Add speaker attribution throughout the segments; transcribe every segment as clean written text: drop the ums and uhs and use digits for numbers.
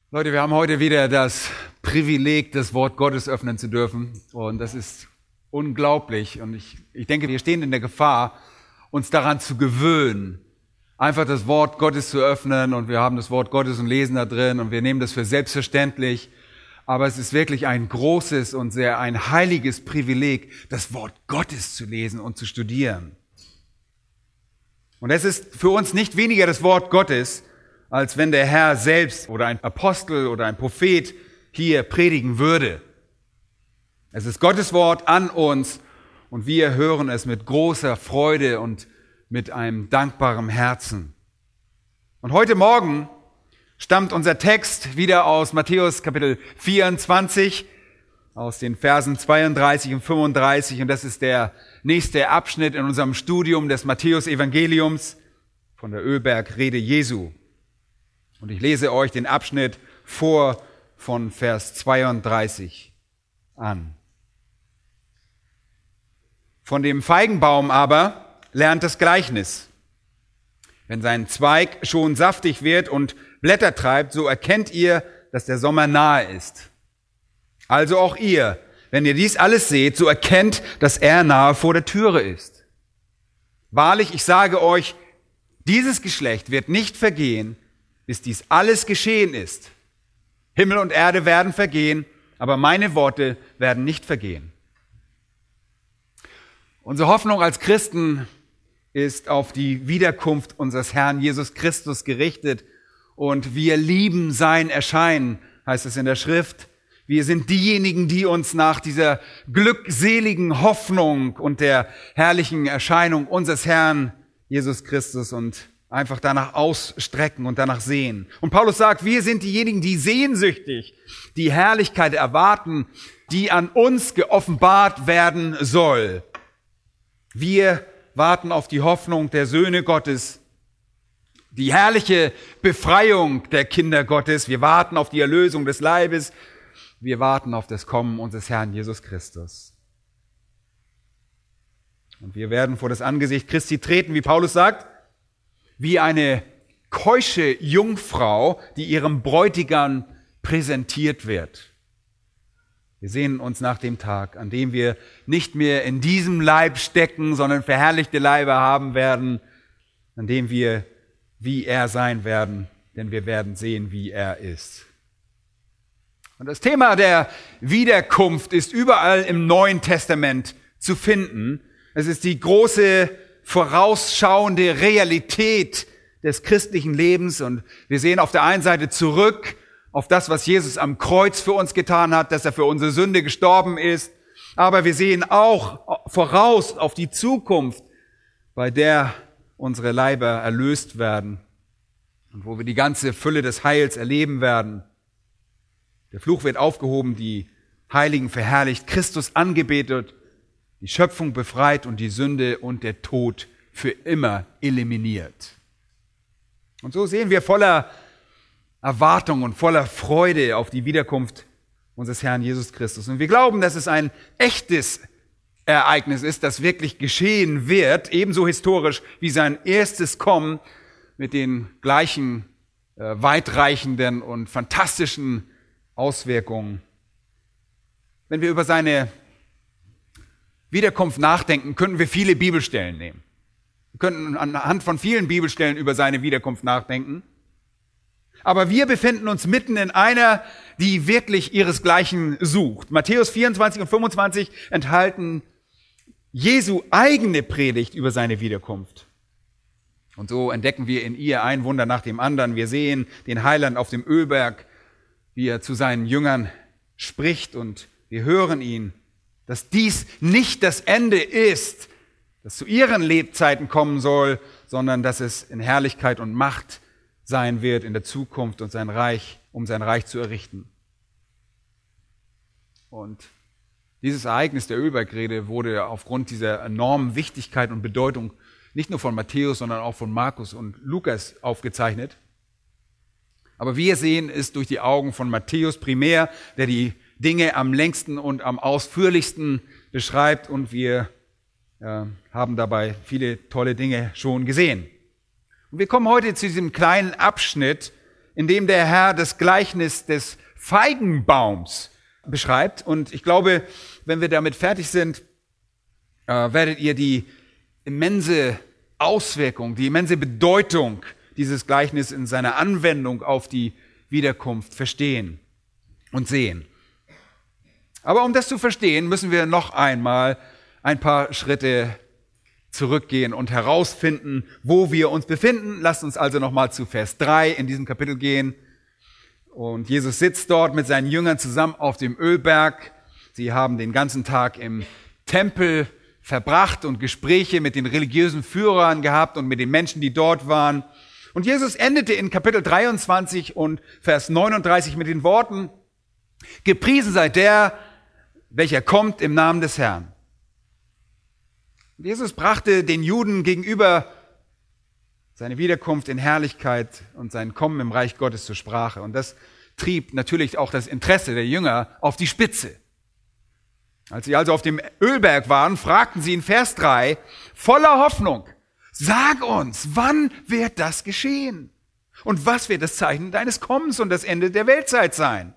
Speaker 1: Leute, wir haben heute wieder das Privileg, das Wort Gottes öffnen zu dürfen. Und das ist unglaublich. Und ich denke, wir stehen in der Gefahr, uns daran zu gewöhnen, einfach das Wort Gottes zu öffnen. Und wir haben das Wort Gottes und lesen da drin. Und wir nehmen das für selbstverständlich. Aber es ist wirklich ein großes und ein heiliges Privileg, das Wort Gottes zu lesen und zu studieren. Und es ist für uns nicht weniger das Wort Gottes, als wenn der Herr selbst oder ein Apostel oder ein Prophet hier predigen würde. Es ist Gottes Wort an uns und wir hören es mit großer Freude und mit einem dankbaren Herzen. Und heute Morgen stammt unser Text wieder aus Matthäus Kapitel 24, aus den Versen 32 und 35. Und das ist der nächste Abschnitt in unserem Studium des Matthäus-Evangeliums von der Ölbergrede Jesu. Und ich lese euch den Abschnitt vor von Vers 32 an. Von dem Feigenbaum aber lernt das Gleichnis. Wenn sein Zweig schon saftig wird und Blätter treibt, so erkennt ihr, dass der Sommer nahe ist. Also auch ihr, wenn ihr dies alles seht, so erkennt, dass er nahe vor der Türe ist. Wahrlich, ich sage euch, dieses Geschlecht wird nicht vergehen, bis dies alles geschehen ist. Himmel und Erde werden vergehen, aber meine Worte werden nicht vergehen. Unsere Hoffnung als Christen ist auf die Wiederkunft unseres Herrn Jesus Christus gerichtet und wir lieben sein Erscheinen, heißt es in der Schrift. Wir sind diejenigen, die uns nach dieser glückseligen Hoffnung und der herrlichen Erscheinung unseres Herrn Jesus Christus und einfach danach ausstrecken und danach sehen. Und Paulus sagt, wir sind diejenigen, die sehnsüchtig die Herrlichkeit erwarten, die an uns geoffenbart werden soll. Wir warten auf die Hoffnung der Söhne Gottes, die herrliche Befreiung der Kinder Gottes. Wir warten auf die Erlösung des Leibes. Wir warten auf das Kommen unseres Herrn Jesus Christus. Und wir werden vor das Angesicht Christi treten, wie Paulus sagt, wie eine keusche Jungfrau, die ihrem Bräutigam präsentiert wird. Wir sehnen uns nach dem Tag, an dem wir nicht mehr in diesem Leib stecken, sondern verherrlichte Leiber haben werden, an dem wir wie er sein werden, denn wir werden sehen, wie er ist. Und das Thema der Wiederkunft ist überall im Neuen Testament zu finden. Es ist die große vorausschauende Realität des christlichen Lebens und wir sehen auf der einen Seite zurück auf das, was Jesus am Kreuz für uns getan hat, dass er für unsere Sünde gestorben ist, aber wir sehen auch voraus auf die Zukunft, bei der unsere Leiber erlöst werden und wo wir die ganze Fülle des Heils erleben werden. Der Fluch wird aufgehoben, die Heiligen verherrlicht, Christus angebetet, die Schöpfung befreit und die Sünde und der Tod für immer eliminiert. Und so sehen wir voller Erwartung und voller Freude auf die Wiederkunft unseres Herrn Jesus Christus. Und wir glauben, dass es ein echtes Ereignis ist, das wirklich geschehen wird, ebenso historisch wie sein erstes Kommen mit den gleichen weitreichenden und fantastischen Auswirkungen. Wenn wir über seine Wiederkunft nachdenken, könnten wir viele Bibelstellen nehmen. Wir könnten anhand von vielen Bibelstellen über seine Wiederkunft nachdenken. Aber wir befinden uns mitten in einer, die wirklich ihresgleichen sucht. Matthäus 24 und 25 enthalten Jesu eigene Predigt über seine Wiederkunft. Und so entdecken wir in ihr ein Wunder nach dem anderen. Wir sehen den Heiland auf dem Ölberg, wie er zu seinen Jüngern spricht und wir hören ihn, dass dies nicht das Ende ist, das zu ihren Lebzeiten kommen soll, sondern dass es in Herrlichkeit und Macht sein wird in der Zukunft und um sein Reich zu errichten. Und dieses Ereignis der Ölbergrede wurde aufgrund dieser enormen Wichtigkeit und Bedeutung nicht nur von Matthäus, sondern auch von Markus und Lukas aufgezeichnet. Aber wir sehen es durch die Augen von Matthäus primär, der die Dinge am längsten und am ausführlichsten beschreibt und wir haben dabei viele tolle Dinge schon gesehen. Und wir kommen heute zu diesem kleinen Abschnitt in dem der Herr das Gleichnis des Feigenbaums beschreibt. Und ich glaube, wenn wir damit fertig sind, werdet ihr die immense Auswirkung, die immense Bedeutung dieses Gleichnisses in seiner Anwendung auf die Wiederkunft verstehen und sehen. Aber um das zu verstehen, müssen wir noch einmal ein paar Schritte zurückgehen und herausfinden, wo wir uns befinden. Lasst uns also nochmal zu Vers 3 in diesem Kapitel gehen. Und Jesus sitzt dort mit seinen Jüngern zusammen auf dem Ölberg. Sie haben den ganzen Tag im Tempel verbracht und Gespräche mit den religiösen Führern gehabt und mit den Menschen, die dort waren. Und Jesus endete in Kapitel 23 und Vers 39 mit den Worten: Gepriesen sei der, welcher kommt im Namen des Herrn. Jesus brachte den Juden gegenüber seine Wiederkunft in Herrlichkeit und sein Kommen im Reich Gottes zur Sprache. Und das trieb natürlich auch das Interesse der Jünger auf die Spitze. Als sie also auf dem Ölberg waren, fragten sie in Vers 3 voller Hoffnung: Sag uns, wann wird das geschehen? Und was wird das Zeichen deines Kommens und das Ende der Weltzeit sein?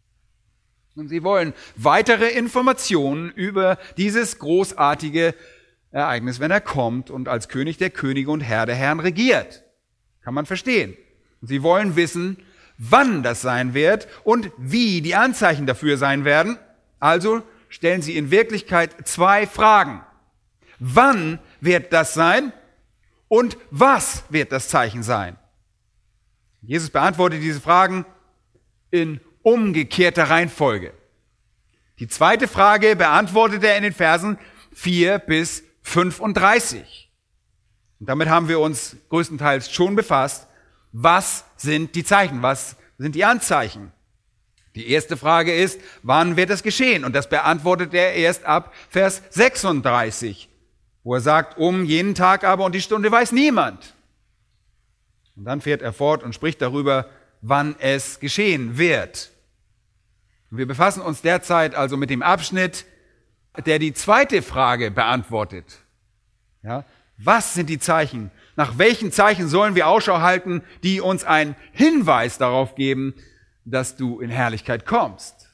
Speaker 1: Und sie wollen weitere Informationen über dieses großartige Ereignis, wenn er kommt und als König der Könige und Herr der Herren regiert. Kann man verstehen. Und sie wollen wissen, wann das sein wird und wie die Anzeichen dafür sein werden. Also stellen sie in Wirklichkeit 2 Fragen. Wann wird das sein und was wird das Zeichen sein? Jesus beantwortet diese Fragen in umgekehrter Reihenfolge. Die zweite Frage beantwortet er in den Versen 4 bis 35. Und damit haben wir uns größtenteils schon befasst. Was sind die Zeichen? Was sind die Anzeichen? Die erste Frage ist, wann wird es geschehen? Und das beantwortet er erst ab Vers 36, wo er sagt, um jenen Tag aber und die Stunde weiß niemand. Und dann fährt er fort und spricht darüber, wann es geschehen wird. Wir befassen uns derzeit also mit dem Abschnitt, der die zweite Frage beantwortet. Ja, was sind die Zeichen? Nach welchen Zeichen sollen wir Ausschau halten, die uns einen Hinweis darauf geben, dass du in Herrlichkeit kommst?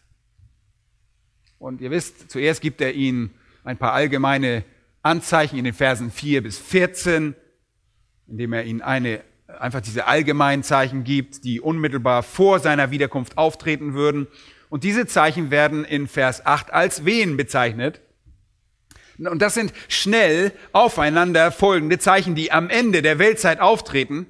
Speaker 1: Und ihr wisst, zuerst gibt er ihnen ein paar allgemeine Anzeichen in den Versen 4 bis 14, indem er ihnen einfach diese allgemeinen Zeichen gibt, die unmittelbar vor seiner Wiederkunft auftreten würden. Und diese Zeichen werden in Vers 8 als Wehen bezeichnet. Und das sind schnell aufeinander folgende Zeichen, die am Ende der Weltzeit auftreten,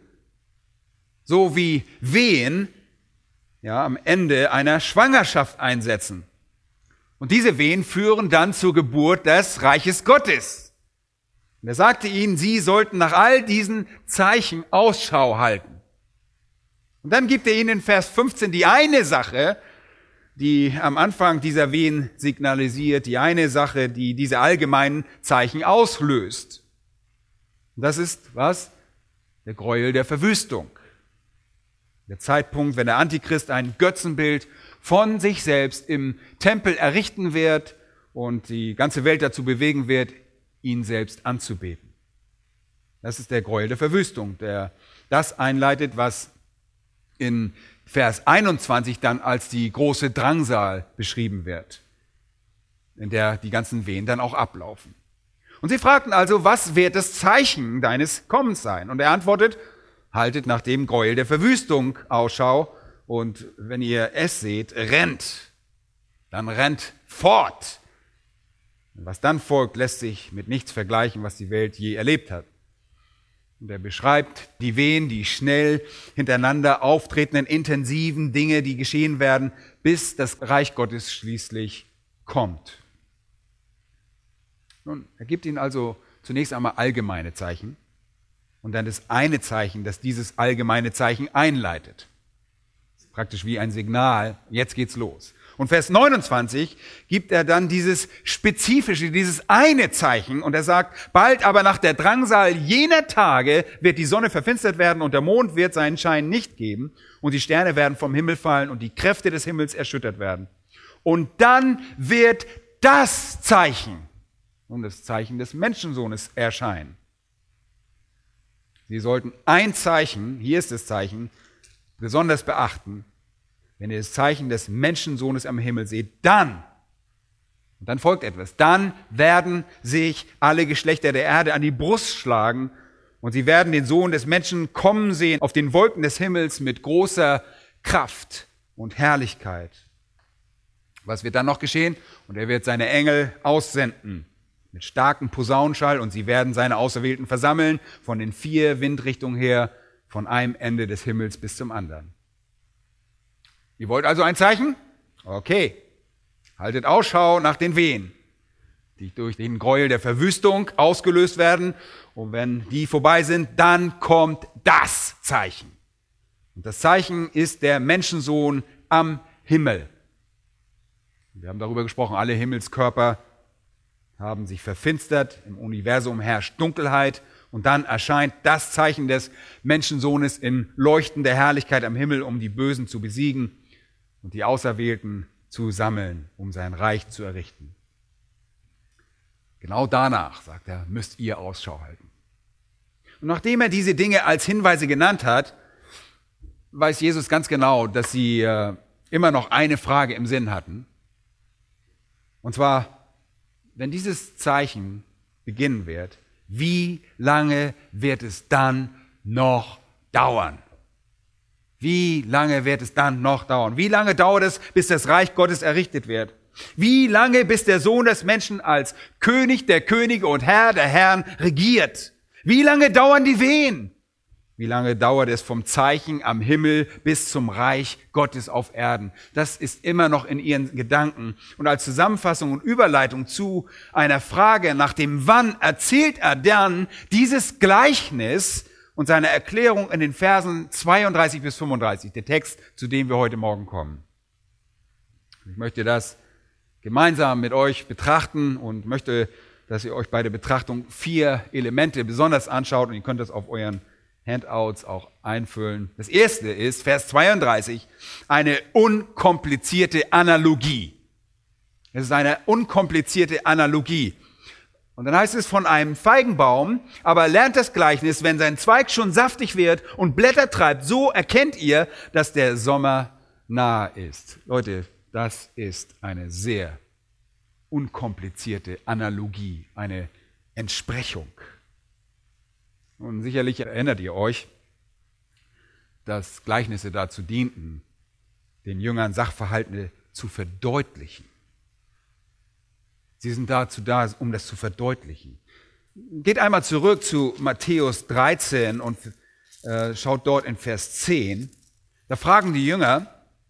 Speaker 1: so wie Wehen am Ende einer Schwangerschaft einsetzen. Und diese Wehen führen dann zur Geburt des Reiches Gottes. Und er sagte ihnen, sie sollten nach all diesen Zeichen Ausschau halten. Und dann gibt er ihnen in Vers 15 die eine Sache, die am Anfang dieser Wehen signalisiert, die eine Sache, die diese allgemeinen Zeichen auslöst. Und das ist was? Der Gräuel der Verwüstung. Der Zeitpunkt, wenn der Antichrist ein Götzenbild von sich selbst im Tempel errichten wird und die ganze Welt dazu bewegen wird, ihn selbst anzubeten. Das ist der Gräuel der Verwüstung, der das einleitet, was in Vers 21 dann als die große Drangsal beschrieben wird, in der die ganzen Wehen dann auch ablaufen. Und sie fragten also, was wird das Zeichen deines Kommens sein? Und er antwortet, haltet nach dem Gräuel der Verwüstung Ausschau und wenn ihr es seht, rennt. Dann rennt fort. Und was dann folgt, lässt sich mit nichts vergleichen, was die Welt je erlebt hat. Und er beschreibt die Wehen, die schnell hintereinander auftretenden, intensiven Dinge, die geschehen werden, bis das Reich Gottes schließlich kommt. Nun, er gibt ihnen also zunächst einmal allgemeine Zeichen und dann das eine Zeichen, das dieses allgemeine Zeichen einleitet. Das ist praktisch wie ein Signal, jetzt geht's los. Und Vers 29 gibt er dann dieses spezifische, dieses eine Zeichen und er sagt, bald aber nach der Drangsal jener Tage wird die Sonne verfinstert werden und der Mond wird seinen Schein nicht geben und die Sterne werden vom Himmel fallen und die Kräfte des Himmels erschüttert werden. Und dann wird das Zeichen und das Zeichen des Menschensohnes erscheinen. Sie sollten ein Zeichen, hier ist das Zeichen, besonders beachten, wenn ihr das Zeichen des Menschensohnes am Himmel seht, dann folgt etwas, dann werden sich alle Geschlechter der Erde an die Brust schlagen und sie werden den Sohn des Menschen kommen sehen auf den Wolken des Himmels mit großer Kraft und Herrlichkeit. Was wird dann noch geschehen? Und er wird seine Engel aussenden mit starkem Posaunenschall und sie werden seine Auserwählten versammeln von den 4 Windrichtungen her, von einem Ende des Himmels bis zum anderen. Ihr wollt also ein Zeichen? Okay. Haltet Ausschau nach den Wehen, die durch den Gräuel der Verwüstung ausgelöst werden. Und wenn die vorbei sind, dann kommt das Zeichen. Und das Zeichen ist der Menschensohn am Himmel. Wir haben darüber gesprochen, alle Himmelskörper haben sich verfinstert, im Universum herrscht Dunkelheit und dann erscheint das Zeichen des Menschensohnes in leuchtender Herrlichkeit am Himmel, um die Bösen zu besiegen und die Auserwählten zu sammeln, um sein Reich zu errichten. Genau danach, sagt er, müsst ihr Ausschau halten. Und nachdem er diese Dinge als Hinweise genannt hat, weiß Jesus ganz genau, dass sie immer noch eine Frage im Sinn hatten. Und zwar, wenn dieses Zeichen beginnen wird, wie lange wird es dann noch dauern? Wie lange wird es dann noch dauern? Wie lange dauert es, bis das Reich Gottes errichtet wird? Wie lange, bis der Sohn des Menschen als König der Könige und Herr der Herren regiert? Wie lange dauern die Wehen? Wie lange dauert es vom Zeichen am Himmel bis zum Reich Gottes auf Erden? Das ist immer noch in ihren Gedanken. Und als Zusammenfassung und Überleitung zu einer Frage nach dem Wann erzählt er dann dieses Gleichnis und seine Erklärung in den Versen 32 bis 35, der Text, zu dem wir heute Morgen kommen. Ich möchte das gemeinsam mit euch betrachten und möchte, dass ihr euch bei der Betrachtung 4 Elemente besonders anschaut und ihr könnt das auf euren Handouts auch einfüllen. Das erste ist, Vers 32, eine unkomplizierte Analogie. Es ist eine unkomplizierte Analogie. Und dann heißt es von einem Feigenbaum, aber lernt das Gleichnis, wenn sein Zweig schon saftig wird und Blätter treibt, so erkennt ihr, dass der Sommer nahe ist. Leute, das ist eine sehr unkomplizierte Analogie, eine Entsprechung. Und sicherlich erinnert ihr euch, dass Gleichnisse dazu dienten, den Jüngern Sachverhalte zu verdeutlichen. Sie sind dazu da, um das zu verdeutlichen. Geht einmal zurück zu Matthäus 13 und schaut dort in Vers 10. Da fragen die Jünger,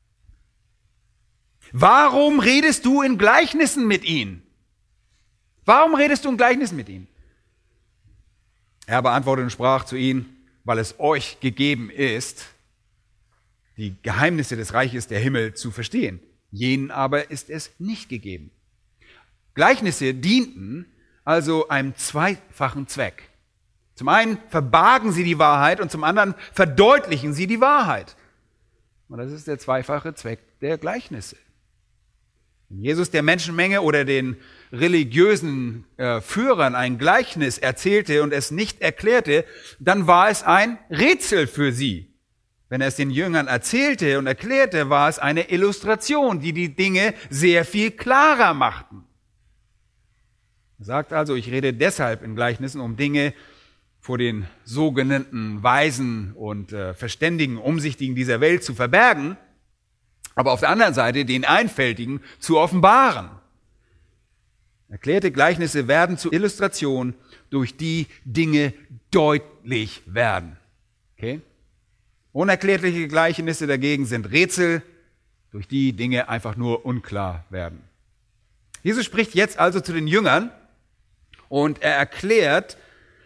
Speaker 1: warum redest du in Gleichnissen mit ihnen? Warum redest du in Gleichnissen mit ihnen? Er beantwortete und sprach zu ihnen, weil es euch gegeben ist, die Geheimnisse des Reiches der Himmel zu verstehen. Jenen aber ist es nicht gegeben. Gleichnisse dienten also einem zweifachen Zweck. Zum einen verbargen sie die Wahrheit und zum anderen verdeutlichen sie die Wahrheit. Und das ist der zweifache Zweck der Gleichnisse. Wenn Jesus der Menschenmenge oder den religiösen Führern ein Gleichnis erzählte und es nicht erklärte, dann war es ein Rätsel für sie. Wenn er es den Jüngern erzählte und erklärte, war es eine Illustration, die die Dinge sehr viel klarer machten. Er sagt also, ich rede deshalb in Gleichnissen, um Dinge vor den sogenannten Weisen und Verständigen, Umsichtigen dieser Welt zu verbergen, aber auf der anderen Seite den Einfältigen zu offenbaren. Erklärte Gleichnisse werden zu Illustrationen, durch die Dinge deutlich werden. Okay? Unerklärliche Gleichnisse dagegen sind Rätsel, durch die Dinge einfach nur unklar werden. Jesus spricht jetzt also zu den Jüngern und er erklärt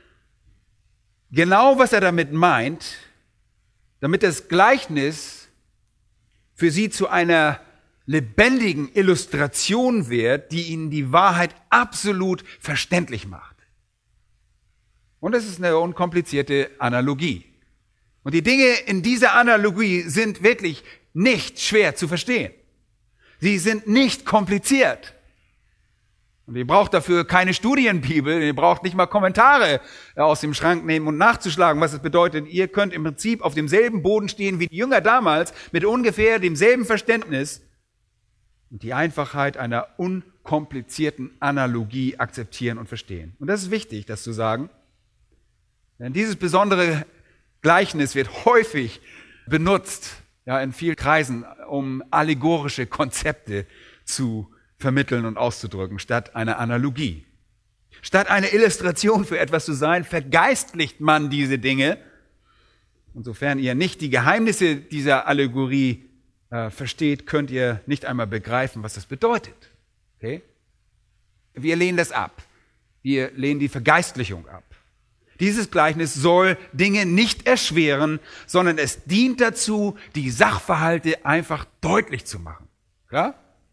Speaker 1: genau, was er damit meint, damit das Gleichnis für sie zu einer lebendigen Illustration wird, die ihnen die Wahrheit absolut verständlich macht. Und es ist eine unkomplizierte Analogie. Und die Dinge in dieser Analogie sind wirklich nicht schwer zu verstehen. Sie sind nicht kompliziert. Und ihr braucht dafür keine Studienbibel, ihr braucht nicht mal Kommentare aus dem Schrank nehmen und nachzuschlagen, was es bedeutet. Ihr könnt im Prinzip auf demselben Boden stehen wie die Jünger damals, mit ungefähr demselben Verständnis und die Einfachheit einer unkomplizierten Analogie akzeptieren und verstehen. Und das ist wichtig, das zu sagen. Denn dieses besondere Gleichnis wird häufig benutzt, ja, in vielen Kreisen, um allegorische Konzepte zu vermitteln und auszudrücken, statt einer Analogie. Statt eine Illustration für etwas zu sein, vergeistlicht man diese Dinge. Und sofern ihr nicht die Geheimnisse dieser Allegorie versteht, könnt ihr nicht einmal begreifen, was das bedeutet. Okay? Wir lehnen das ab. Wir lehnen die Vergeistlichung ab. Dieses Gleichnis soll Dinge nicht erschweren, sondern es dient dazu, die Sachverhalte einfach deutlich zu machen. Klar?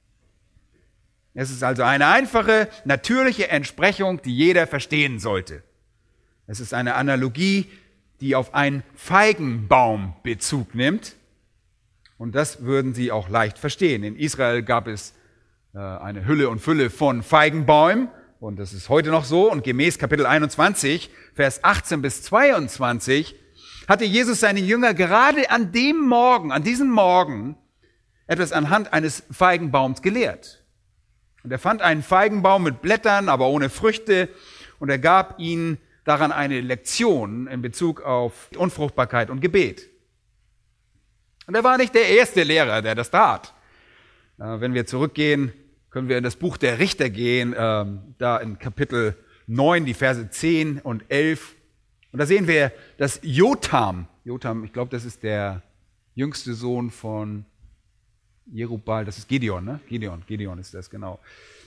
Speaker 1: Es ist also eine einfache, natürliche Entsprechung, die jeder verstehen sollte. Es ist eine Analogie, die auf einen Feigenbaum Bezug nimmt. Und das würden Sie auch leicht verstehen. In Israel gab es eine Hülle und Fülle von Feigenbäumen. Und das ist heute noch so. Und gemäß Kapitel 21, Vers 18 bis 22, hatte Jesus seine Jünger gerade an diesem Morgen, etwas anhand eines Feigenbaums gelehrt. Und er fand einen Feigenbaum mit Blättern, aber ohne Früchte. Und er gab ihnen daran eine Lektion in Bezug auf Unfruchtbarkeit und Gebet. Und er war nicht der erste Lehrer, der das tat. Wenn wir zurückgehen, können wir in das Buch der Richter gehen, da in Kapitel 9, die Verse 10 und 11. Und da sehen wir, dass Jotham, ich glaube, das ist der jüngste Sohn von Jerubbaal, das ist Gideon, ne? Gideon ist das, genau.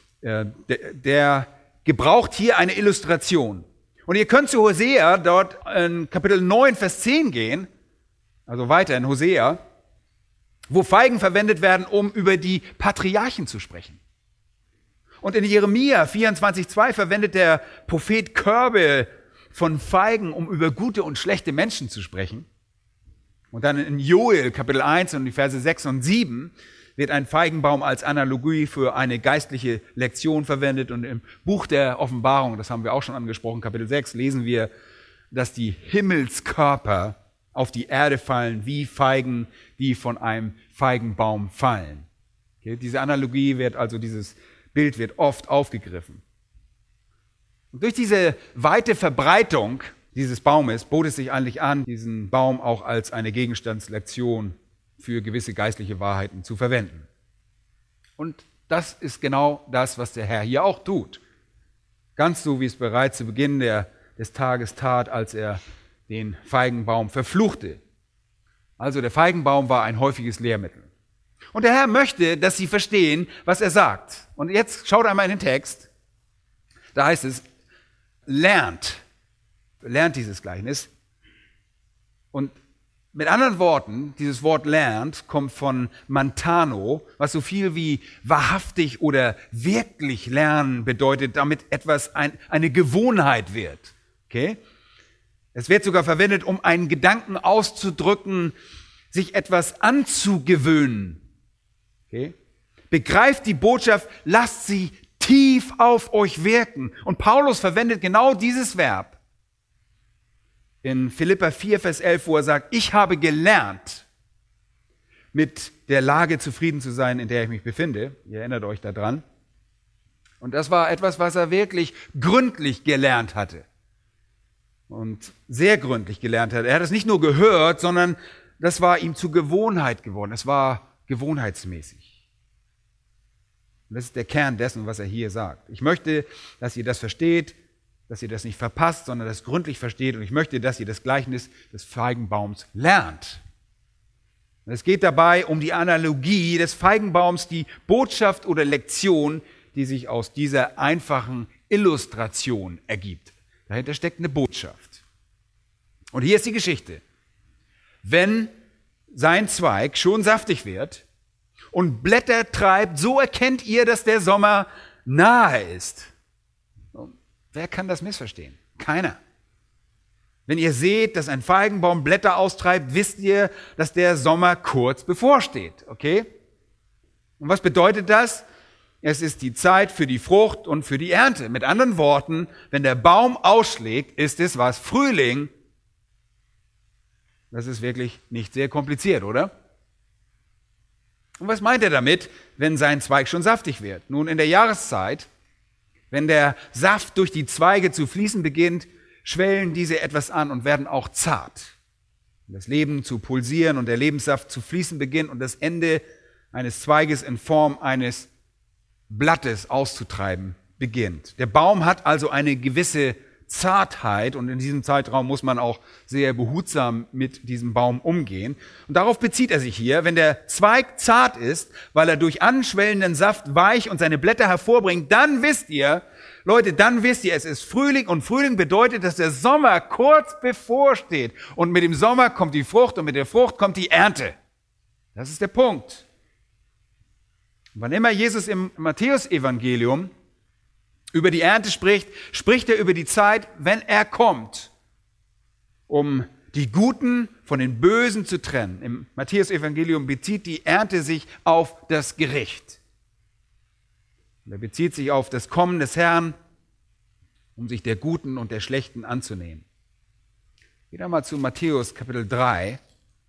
Speaker 1: Der gebraucht hier eine Illustration. Und ihr könnt zu Hosea dort in Kapitel 9, Vers 10 gehen, also weiter in Hosea, wo Feigen verwendet werden, um über die Patriarchen zu sprechen. Und in Jeremia 24,2 verwendet der Prophet Körbe von Feigen, um über gute und schlechte Menschen zu sprechen. Und dann in Joel Kapitel 1 und die Verse 6 und 7 wird ein Feigenbaum als Analogie für eine geistliche Lektion verwendet. Und im Buch der Offenbarung, das haben wir auch schon angesprochen, Kapitel 6, lesen wir, dass die Himmelskörper auf die Erde fallen wie Feigen, die von einem Feigenbaum fallen. Okay, diese Analogie dieses Bild wird oft aufgegriffen. Und durch diese weite Verbreitung dieses Baumes bot es sich eigentlich an, diesen Baum auch als eine Gegenstandslektion für gewisse geistliche Wahrheiten zu verwenden. Und das ist genau das, was der Herr hier auch tut. Ganz so, wie es bereits zu Beginn des Tages tat, als er den Feigenbaum verfluchte. Also der Feigenbaum war ein häufiges Lehrmittel. Und der Herr möchte, dass Sie verstehen, was er sagt. Und jetzt schaut einmal in den Text. Da heißt es, lernt dieses Gleichnis. Und mit anderen Worten, dieses Wort lernt kommt von mantano, was so viel wie wahrhaftig oder wirklich lernen bedeutet, damit etwas eine Gewohnheit wird. Okay? Es wird sogar verwendet, um einen Gedanken auszudrücken, sich etwas anzugewöhnen. Okay? Begreift die Botschaft, lasst sie tief auf euch wirken. Und Paulus verwendet genau dieses Verb in Philipper 4, Vers 11, wo er sagt, ich habe gelernt, mit der Lage zufrieden zu sein, in der ich mich befinde. Ihr erinnert euch daran. Und das war etwas, was er wirklich gründlich gelernt hatte. Und sehr gründlich gelernt hat. Er hat es nicht nur gehört, sondern das war ihm zur Gewohnheit geworden. Es war gewohnheitsmäßig. Und das ist der Kern dessen, was er hier sagt. Ich möchte, dass ihr das versteht, dass ihr das nicht verpasst, sondern das gründlich versteht. Und ich möchte, dass ihr das Gleichnis des Feigenbaums lernt. Und es geht dabei um die Analogie des Feigenbaums, die Botschaft oder Lektion, die sich aus dieser einfachen Illustration ergibt. Dahinter steckt eine Botschaft. Und hier ist die Geschichte. Wenn sein Zweig schon saftig wird und Blätter treibt, so erkennt ihr, dass der Sommer nahe ist. Wer kann das missverstehen? Keiner. Wenn ihr seht, dass ein Feigenbaum Blätter austreibt, wisst ihr, dass der Sommer kurz bevorsteht. Okay? Und was bedeutet das? es ist die Zeit für die Frucht und für die Ernte. Mit anderen Worten, wenn der Baum ausschlägt, ist es was? Frühling. Das ist wirklich nicht sehr kompliziert, oder? Und was meint er damit, wenn sein Zweig schon saftig wird? Nun, in der Jahreszeit, wenn der Saft durch die Zweige zu fließen beginnt, schwellen diese etwas an und werden auch zart. Wenn das Leben zu pulsieren und der Lebenssaft zu fließen beginnt und das Ende eines Zweiges in Form eines Blattes auszutreiben beginnt. Der Baum hat also eine gewisse Zartheit und in diesem Zeitraum muss man auch sehr behutsam mit diesem Baum umgehen. Und darauf bezieht er sich hier, wenn der Zweig zart ist, weil er durch anschwellenden Saft weich und seine Blätter hervorbringt, dann wisst ihr, Leute, dann wisst ihr, es ist Frühling und Frühling bedeutet, dass der Sommer kurz bevorsteht und mit dem Sommer kommt die Frucht und mit der Frucht kommt die Ernte. Das ist der Punkt. Wann immer Jesus im Matthäusevangelium über die Ernte spricht, spricht er über die Zeit, wenn er kommt, um die Guten von den Bösen zu trennen. Im Matthäusevangelium bezieht die Ernte sich auf das Gericht. Er bezieht sich auf das Kommen des Herrn, um sich der Guten und der Schlechten anzunehmen. Geht einmal zu Matthäus Kapitel 3.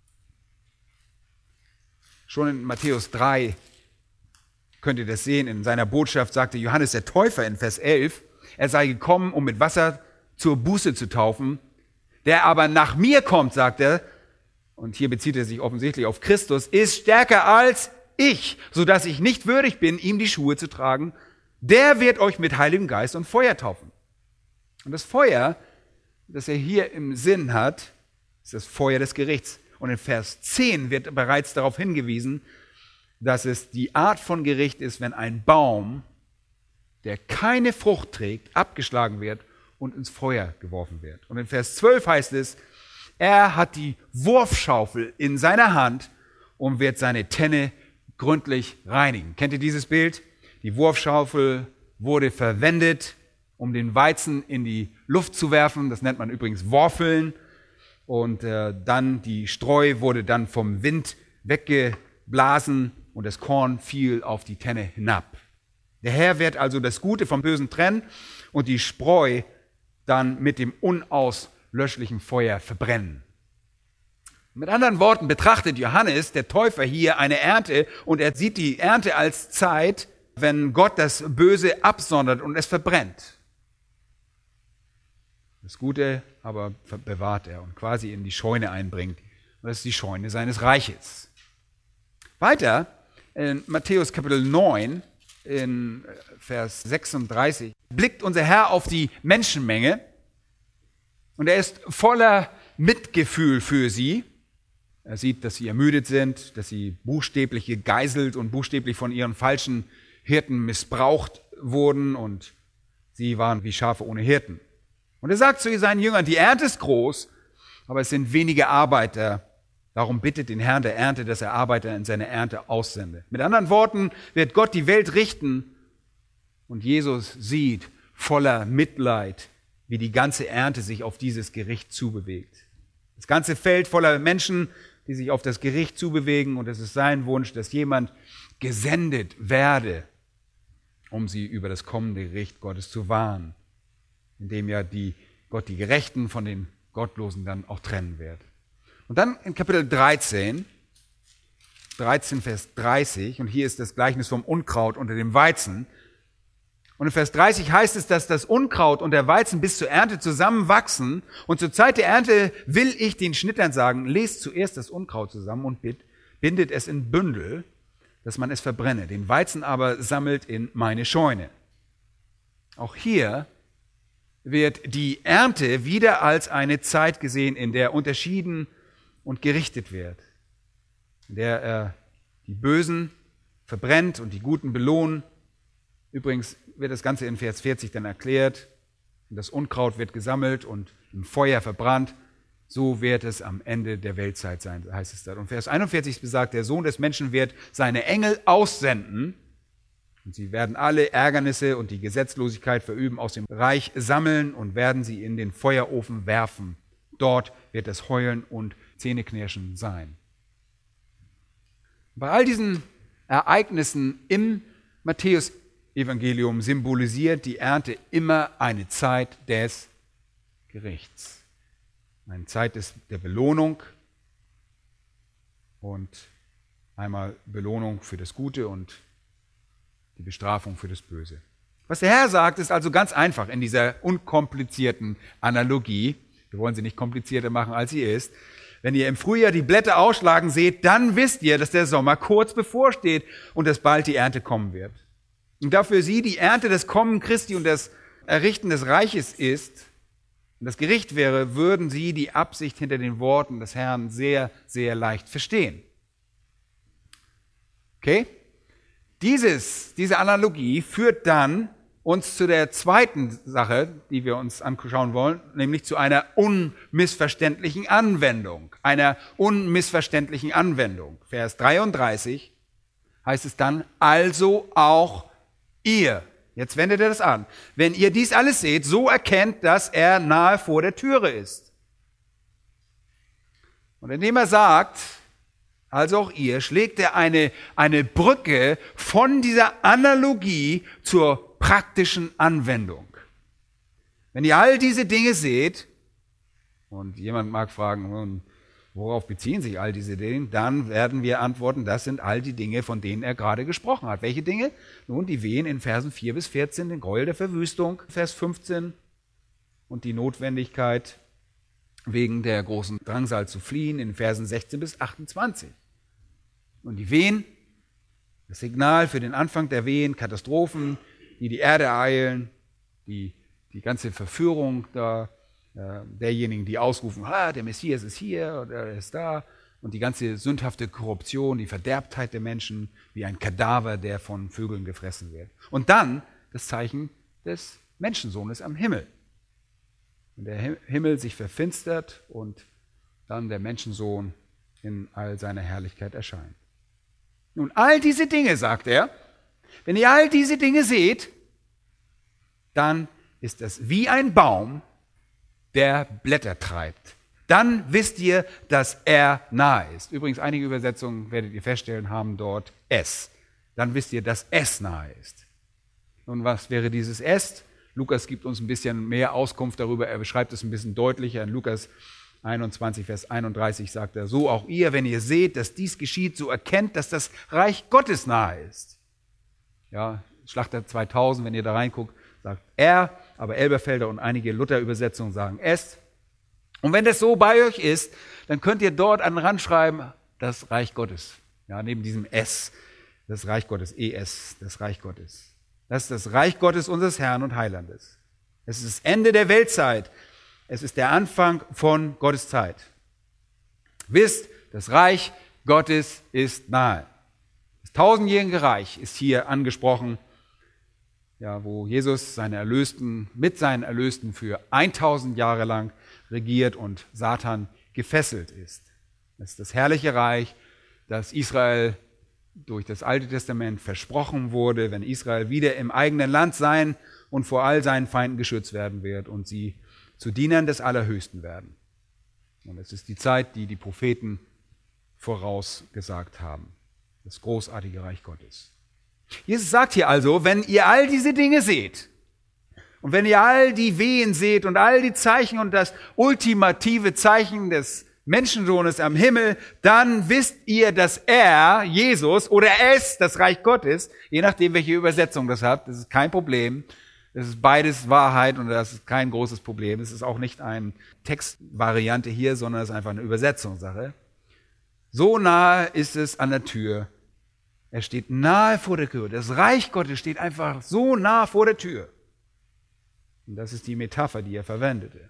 Speaker 1: Schon in Matthäus 3 könnt ihr das sehen, in seiner Botschaft sagte Johannes der Täufer in Vers 11, er sei gekommen, um mit Wasser zur Buße zu taufen. Der aber nach mir kommt, sagt er, und hier bezieht er sich offensichtlich auf Christus, ist stärker als ich, sodass ich nicht würdig bin, ihm die Schuhe zu tragen. Der wird euch mit Heiligem Geist und Feuer taufen. Und das Feuer, das er hier im Sinn hat, ist das Feuer des Gerichts. Und in Vers 10 wird bereits darauf hingewiesen, dass es die Art von Gericht ist, wenn ein Baum, der keine Frucht trägt, abgeschlagen wird und ins Feuer geworfen wird. Und in Vers 12 heißt es, er hat die Wurfschaufel in seiner Hand und wird seine Tenne gründlich reinigen. Kennt ihr dieses Bild? Die Wurfschaufel wurde verwendet, um den Weizen in die Luft zu werfen. Das nennt man übrigens Worfeln. Und dann die Streu wurde dann vom Wind weggeblasen und das Korn fiel auf die Tenne hinab. Der Herr wird also das Gute vom Bösen trennen und die Spreu dann mit dem unauslöschlichen Feuer verbrennen. Mit anderen Worten betrachtet Johannes, der Täufer, hier eine Ernte und er sieht die Ernte als Zeit, wenn Gott das Böse absondert und es verbrennt. Das Gute aber bewahrt er und quasi in die Scheune einbringt. Das ist die Scheune seines Reiches. Weiter in Matthäus Kapitel 9, in Vers 36, blickt unser Herr auf die Menschenmenge und er ist voller Mitgefühl für sie. Er sieht, dass sie ermüdet sind, dass sie buchstäblich gegeißelt und buchstäblich von ihren falschen Hirten missbraucht wurden und sie waren wie Schafe ohne Hirten. Und er sagt zu seinen Jüngern, die Ernte ist groß, aber es sind wenige Arbeiter. Darum bittet den Herrn der Ernte, dass er Arbeiter in seine Ernte aussende. Mit anderen Worten wird Gott die Welt richten und Jesus sieht voller Mitleid, wie die ganze Ernte sich auf dieses Gericht zubewegt. Das ganze Feld voller Menschen, die sich auf das Gericht zubewegen und es ist sein Wunsch, dass jemand gesendet werde, um sie über das kommende Gericht Gottes zu warnen, indem ja Gott die Gerechten von den Gottlosen dann auch trennen wird. Und dann in Kapitel 13, Vers 30, und hier ist das Gleichnis vom Unkraut unter dem Weizen. Und in Vers 30 heißt es, dass das Unkraut und der Weizen bis zur Ernte zusammenwachsen. Und zur Zeit der Ernte will ich den Schnittern sagen, lest zuerst das Unkraut zusammen und bindet es in Bündel, dass man es verbrenne. Den Weizen aber sammelt in meine Scheune. Auch hier wird die Ernte wieder als eine Zeit gesehen, in der unterschieden und gerichtet wird, in der er die Bösen verbrennt und die Guten belohnt. Übrigens wird das Ganze in Vers 40 dann erklärt. Das Unkraut wird gesammelt und im Feuer verbrannt. So wird es am Ende der Weltzeit sein, heißt es da. Und Vers 41 besagt, der Sohn des Menschen wird seine Engel aussenden und sie werden alle Ärgernisse und die Gesetzlosigkeit verüben aus dem Reich sammeln und werden sie in den Feuerofen werfen. Dort wird das Heulen und Zähneknirschen sein. Bei all diesen Ereignissen im Evangelium symbolisiert die Ernte immer eine Zeit des Gerichts. Eine Zeit der Belohnung und einmal Belohnung für das Gute und die Bestrafung für das Böse. Was der Herr sagt, ist also ganz einfach in dieser unkomplizierten Analogie. Wir wollen sie nicht komplizierter machen, als sie ist. Wenn ihr im Frühjahr die Blätter ausschlagen seht, dann wisst ihr, dass der Sommer kurz bevorsteht und dass bald die Ernte kommen wird. Und da für sie die Ernte des Kommen Christi und das Errichten des Reiches ist und das Gericht wäre, würden sie die Absicht hinter den Worten des Herrn sehr, sehr leicht verstehen. Okay? Diese Analogie führt dann uns zu der zweiten Sache, die wir uns anschauen wollen, nämlich zu einer unmissverständlichen Anwendung. Einer unmissverständlichen Anwendung. Vers 33 heißt es dann, also auch ihr. Jetzt wendet er das an. Wenn ihr dies alles seht, so erkennt, dass er nahe vor der Türe ist. Und indem er sagt, also auch ihr, schlägt er eine Brücke von dieser Analogie zur praktischen Anwendung. Wenn ihr all diese Dinge seht, und jemand mag fragen, worauf beziehen sich all diese Dinge, dann werden wir antworten, das sind all die Dinge, von denen er gerade gesprochen hat. Welche Dinge? Nun, die Wehen in Versen 4 bis 14, den Gräuel der Verwüstung, Vers 15, und die Notwendigkeit, wegen der großen Drangsal zu fliehen, in Versen 16 bis 28. Und die Wehen, das Signal für den Anfang der Wehen, Katastrophen, die Erde ereilen, die ganze Verführung derjenigen, die ausrufen, der Messias ist hier oder er ist da, und die ganze sündhafte Korruption, die Verderbtheit der Menschen, wie ein Kadaver, der von Vögeln gefressen wird. Und dann das Zeichen des Menschensohnes am Himmel. Wenn der Himmel sich verfinstert und dann der Menschensohn in all seiner Herrlichkeit erscheint. Nun, all diese Dinge, sagt er, wenn ihr all diese Dinge seht, dann ist es wie ein Baum, der Blätter treibt. Dann wisst ihr, dass er nahe ist. Übrigens, einige Übersetzungen, werdet ihr feststellen, haben dort es. Dann wisst ihr, dass es nahe ist. Nun, was wäre dieses es? Lukas gibt uns ein bisschen mehr Auskunft darüber. Er beschreibt es ein bisschen deutlicher. In Lukas 21, Vers 31 sagt er, so auch ihr, wenn ihr seht, dass dies geschieht, so erkennt, dass das Reich Gottes nahe ist. Ja, Schlachter 2000, wenn ihr da reinguckt, sagt er, aber Elberfelder und einige Luther-Übersetzungen sagen es. Und wenn das so bei euch ist, dann könnt ihr dort an den Rand schreiben, das Reich Gottes. Ja, neben diesem S, das Reich Gottes, ES, das Reich Gottes. Das ist das Reich Gottes unseres Herrn und Heilandes. Es ist das Ende der Weltzeit. Es ist der Anfang von Gottes Zeit. Wisst, das Reich Gottes ist nahe. Das tausendjährige Reich ist hier angesprochen, ja, wo Jesus mit seinen Erlösten für 1000 Jahre lang regiert und Satan gefesselt ist. Das ist das herrliche Reich, das Israel durch das Alte Testament versprochen wurde, wenn Israel wieder im eigenen Land sein und vor all seinen Feinden geschützt werden wird und sie zu Dienern des Allerhöchsten werden. Und es ist die Zeit, die die Propheten vorausgesagt haben. Das großartige Reich Gottes. Jesus sagt hier also, wenn ihr all diese Dinge seht und wenn ihr all die Wehen seht und all die Zeichen und das ultimative Zeichen des Menschensohnes am Himmel, dann wisst ihr, dass er, Jesus, oder es, das Reich Gottes, je nachdem, welche Übersetzung das hat, das ist kein Problem. Es ist beides Wahrheit und das ist kein großes Problem. Es ist auch nicht eine Textvariante hier, sondern es ist einfach eine Übersetzungssache. So nahe ist es an der Tür. Er steht nahe vor der Tür. Das Reich Gottes steht einfach so nah vor der Tür. Und das ist die Metapher, die er verwendete.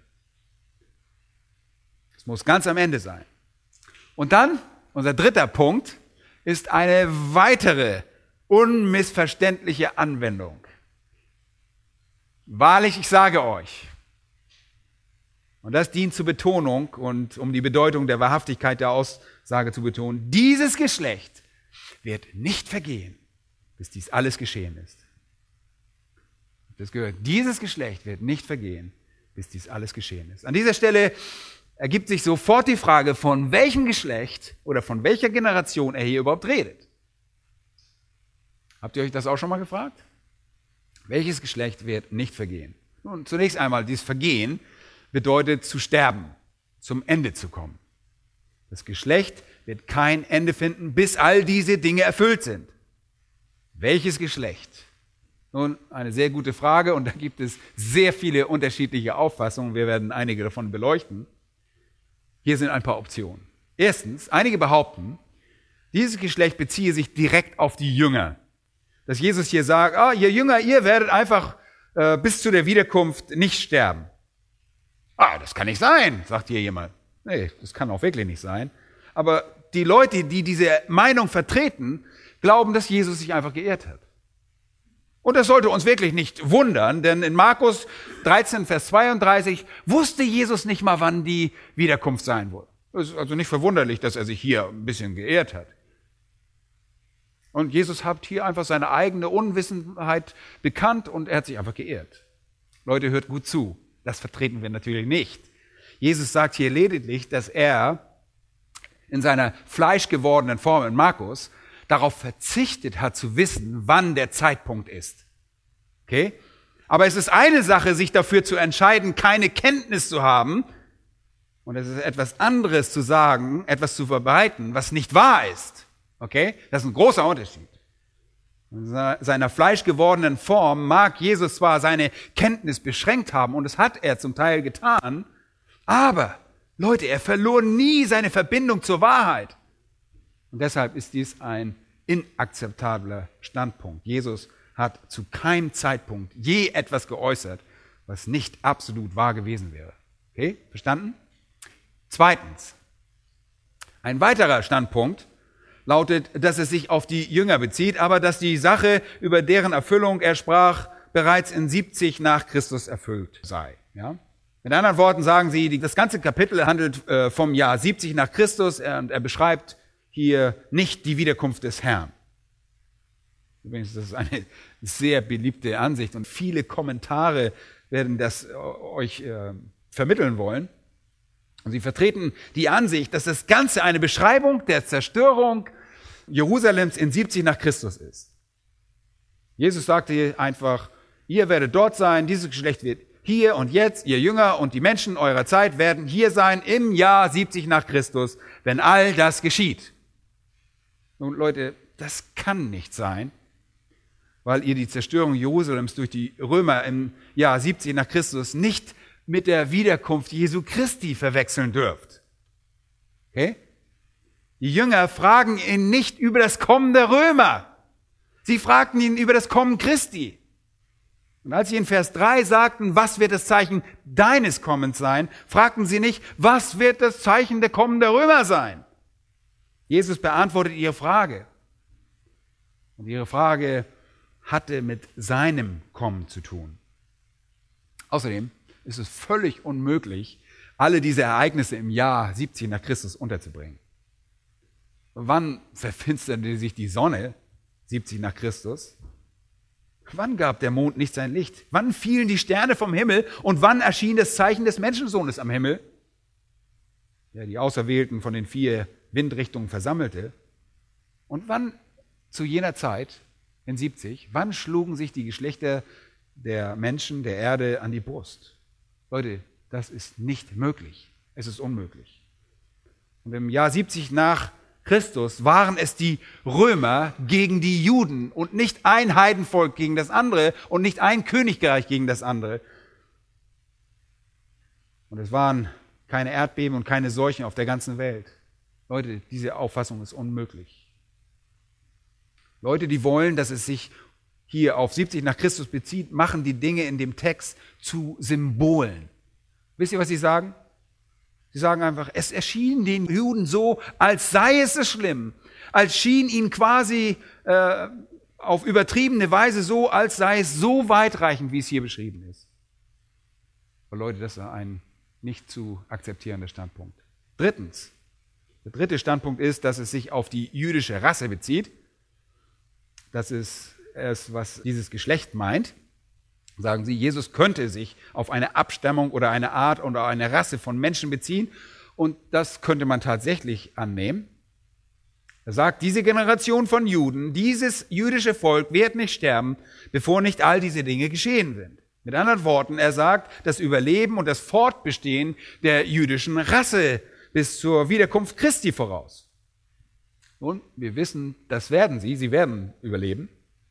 Speaker 1: Es muss ganz am Ende sein. Und dann, unser dritter Punkt, ist eine weitere unmissverständliche Anwendung. Wahrlich, ich sage euch, und das dient zur Betonung und um die Bedeutung der Wahrhaftigkeit der Aussage zu betonen, dieses Geschlecht wird nicht vergehen, bis dies alles geschehen ist. Das gehört, dieses Geschlecht wird nicht vergehen, bis dies alles geschehen ist. An dieser Stelle ergibt sich sofort die Frage, von welchem Geschlecht oder von welcher Generation er hier überhaupt redet. Habt ihr euch das auch schon mal gefragt? Welches Geschlecht wird nicht vergehen? Nun, zunächst einmal, dieses Vergehen bedeutet zu sterben, zum Ende zu kommen. Das Geschlecht wird kein Ende finden, bis all diese Dinge erfüllt sind. Welches Geschlecht? Nun, eine sehr gute Frage und da gibt es sehr viele unterschiedliche Auffassungen. Wir werden einige davon beleuchten. Hier sind ein paar Optionen. Erstens, einige behaupten, dieses Geschlecht beziehe sich direkt auf die Jünger. Dass Jesus hier sagt, ihr Jünger, ihr werdet einfach bis zu der Wiederkunft nicht sterben. Das kann nicht sein, sagt hier jemand. Nee, das kann auch wirklich nicht sein. Aber die Leute, die diese Meinung vertreten, glauben, dass Jesus sich einfach geirrt hat. Und das sollte uns wirklich nicht wundern, denn in Markus 13, Vers 32 wusste Jesus nicht mal, wann die Wiederkunft sein wird. Es ist also nicht verwunderlich, dass er sich hier ein bisschen geirrt hat. Und Jesus hat hier einfach seine eigene Unwissenheit bekannt und er hat sich einfach geirrt. Leute, hört gut zu. Das vertreten wir natürlich nicht. Jesus sagt hier lediglich, dass er in seiner fleischgewordenen Form in Markus darauf verzichtet hat zu wissen, wann der Zeitpunkt ist. Okay? Aber es ist eine Sache, sich dafür zu entscheiden, keine Kenntnis zu haben. Und es ist etwas anderes zu sagen, etwas zu verbreiten, was nicht wahr ist. Okay? Das ist ein großer Unterschied. In seiner fleischgewordenen Form mag Jesus zwar seine Kenntnis beschränkt haben, und das hat er zum Teil getan, aber, Leute, er verlor nie seine Verbindung zur Wahrheit. Und deshalb ist dies ein inakzeptabler Standpunkt. Jesus hat zu keinem Zeitpunkt je etwas geäußert, was nicht absolut wahr gewesen wäre. Okay, verstanden? Zweitens, ein weiterer Standpunkt lautet, dass es sich auf die Jünger bezieht, aber dass die Sache, über deren Erfüllung er sprach, bereits in 70 nach Christus erfüllt sei. Ja? Mit anderen Worten sagen sie, das ganze Kapitel handelt vom Jahr 70 nach Christus und er beschreibt hier nicht die Wiederkunft des Herrn. Übrigens, das ist eine sehr beliebte Ansicht und viele Kommentare werden das euch vermitteln wollen. Und sie vertreten die Ansicht, dass das Ganze eine Beschreibung der Zerstörung Jerusalems in 70 nach Christus ist. Jesus sagte hier einfach, ihr werdet dort sein, dieses Geschlecht wird hier und jetzt, ihr Jünger und die Menschen eurer Zeit werden hier sein im Jahr 70 nach Christus, wenn all das geschieht. Nun Leute, das kann nicht sein, weil ihr die Zerstörung Jerusalems durch die Römer im Jahr 70 nach Christus nicht mit der Wiederkunft Jesu Christi verwechseln dürft. Okay? Die Jünger fragen ihn nicht über das Kommen der Römer. Sie fragten ihn über das Kommen Christi. Und als sie in Vers 3 sagten, was wird das Zeichen deines Kommens sein, fragten sie nicht, was wird das Zeichen der Kommen der Römer sein? Jesus beantwortet ihre Frage. Und ihre Frage hatte mit seinem Kommen zu tun. Außerdem ist es völlig unmöglich, alle diese Ereignisse im Jahr 70 nach Christus unterzubringen. Wann verfinsterte sich die Sonne 70 nach Christus? Wann gab der Mond nicht sein Licht? Wann fielen die Sterne vom Himmel? Und wann erschien das Zeichen des Menschensohnes am Himmel? Der die Auserwählten von den 4 Windrichtungen versammelte. Und wann zu jener Zeit, in 70, wann schlugen sich die Geschlechter der Menschen, der Erde an die Brust? Leute, das ist nicht möglich. Es ist unmöglich. Und im Jahr 70 nach Christus waren es die Römer gegen die Juden und nicht ein Heidenvolk gegen das andere und nicht ein Königreich gegen das andere. Und es waren keine Erdbeben und keine Seuchen auf der ganzen Welt. Leute, diese Auffassung ist unmöglich. Leute, die wollen, dass es sich hier auf 70 nach Christus bezieht, machen die Dinge in dem Text zu Symbolen. Wisst ihr, was sie sagen? Sie sagen einfach, es erschien den Juden so, als sei es so schlimm. Als schien ihnen quasi auf übertriebene Weise so, als sei es so weitreichend, wie es hier beschrieben ist. Aber Leute, das ist ein nicht zu akzeptierender Standpunkt. Drittens, der dritte Standpunkt ist, dass es sich auf die jüdische Rasse bezieht. Das ist es, was dieses Geschlecht meint. Sagen sie, Jesus könnte sich auf eine Abstammung oder eine Art oder eine Rasse von Menschen beziehen und das könnte man tatsächlich annehmen. Er sagt, diese Generation von Juden, dieses jüdische Volk wird nicht sterben, bevor nicht all diese Dinge geschehen sind. Mit anderen Worten, er sagt, das Überleben und das Fortbestehen der jüdischen Rasse bis zur Wiederkunft Christi voraus. Und wir wissen, das werden sie werden überleben.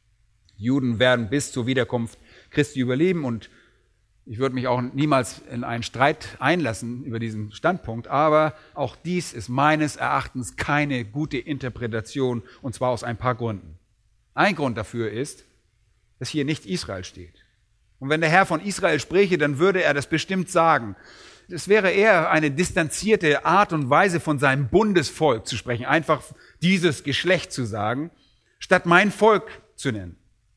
Speaker 1: Juden werden bis zur Wiederkunft Christi überleben und ich würde mich auch niemals in einen Streit einlassen über diesen Standpunkt, aber auch dies ist meines Erachtens keine gute Interpretation, und zwar aus ein paar Gründen. Ein Grund dafür ist, dass hier nicht Israel steht. Und wenn der Herr von Israel spräche, dann würde er das bestimmt sagen. Es wäre eher eine distanzierte Art und Weise, von seinem Bundesvolk zu sprechen, einfach dieses Geschlecht zu sagen, statt mein Volk zu nennen.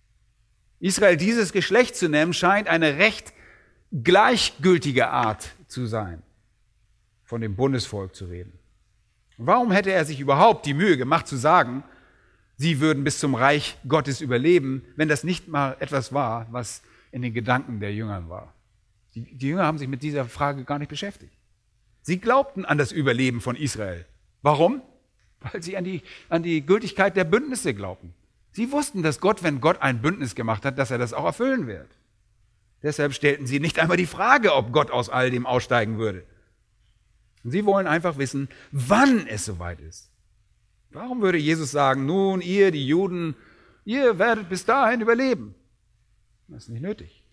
Speaker 1: Israel, dieses Geschlecht zu nennen, scheint eine recht gleichgültige Art zu sein, von dem Bundesvolk zu reden. Warum hätte er sich überhaupt die Mühe gemacht zu sagen, sie würden bis zum Reich Gottes überleben, wenn das nicht mal etwas war, was in den Gedanken der Jünger war? Die Jünger haben sich mit dieser Frage gar nicht beschäftigt. Sie glaubten an das Überleben von Israel. Warum? Weil sie an die Gültigkeit der Bündnisse glaubten. Sie wussten, dass Gott, wenn Gott ein Bündnis gemacht hat, dass er das auch erfüllen wird. Deshalb stellten sie nicht einmal die Frage, ob Gott aus all dem aussteigen würde. Und sie wollen einfach wissen, wann es soweit ist. Warum würde Jesus sagen, nun ihr, die Juden, ihr werdet bis dahin überleben? Das ist nicht nötig.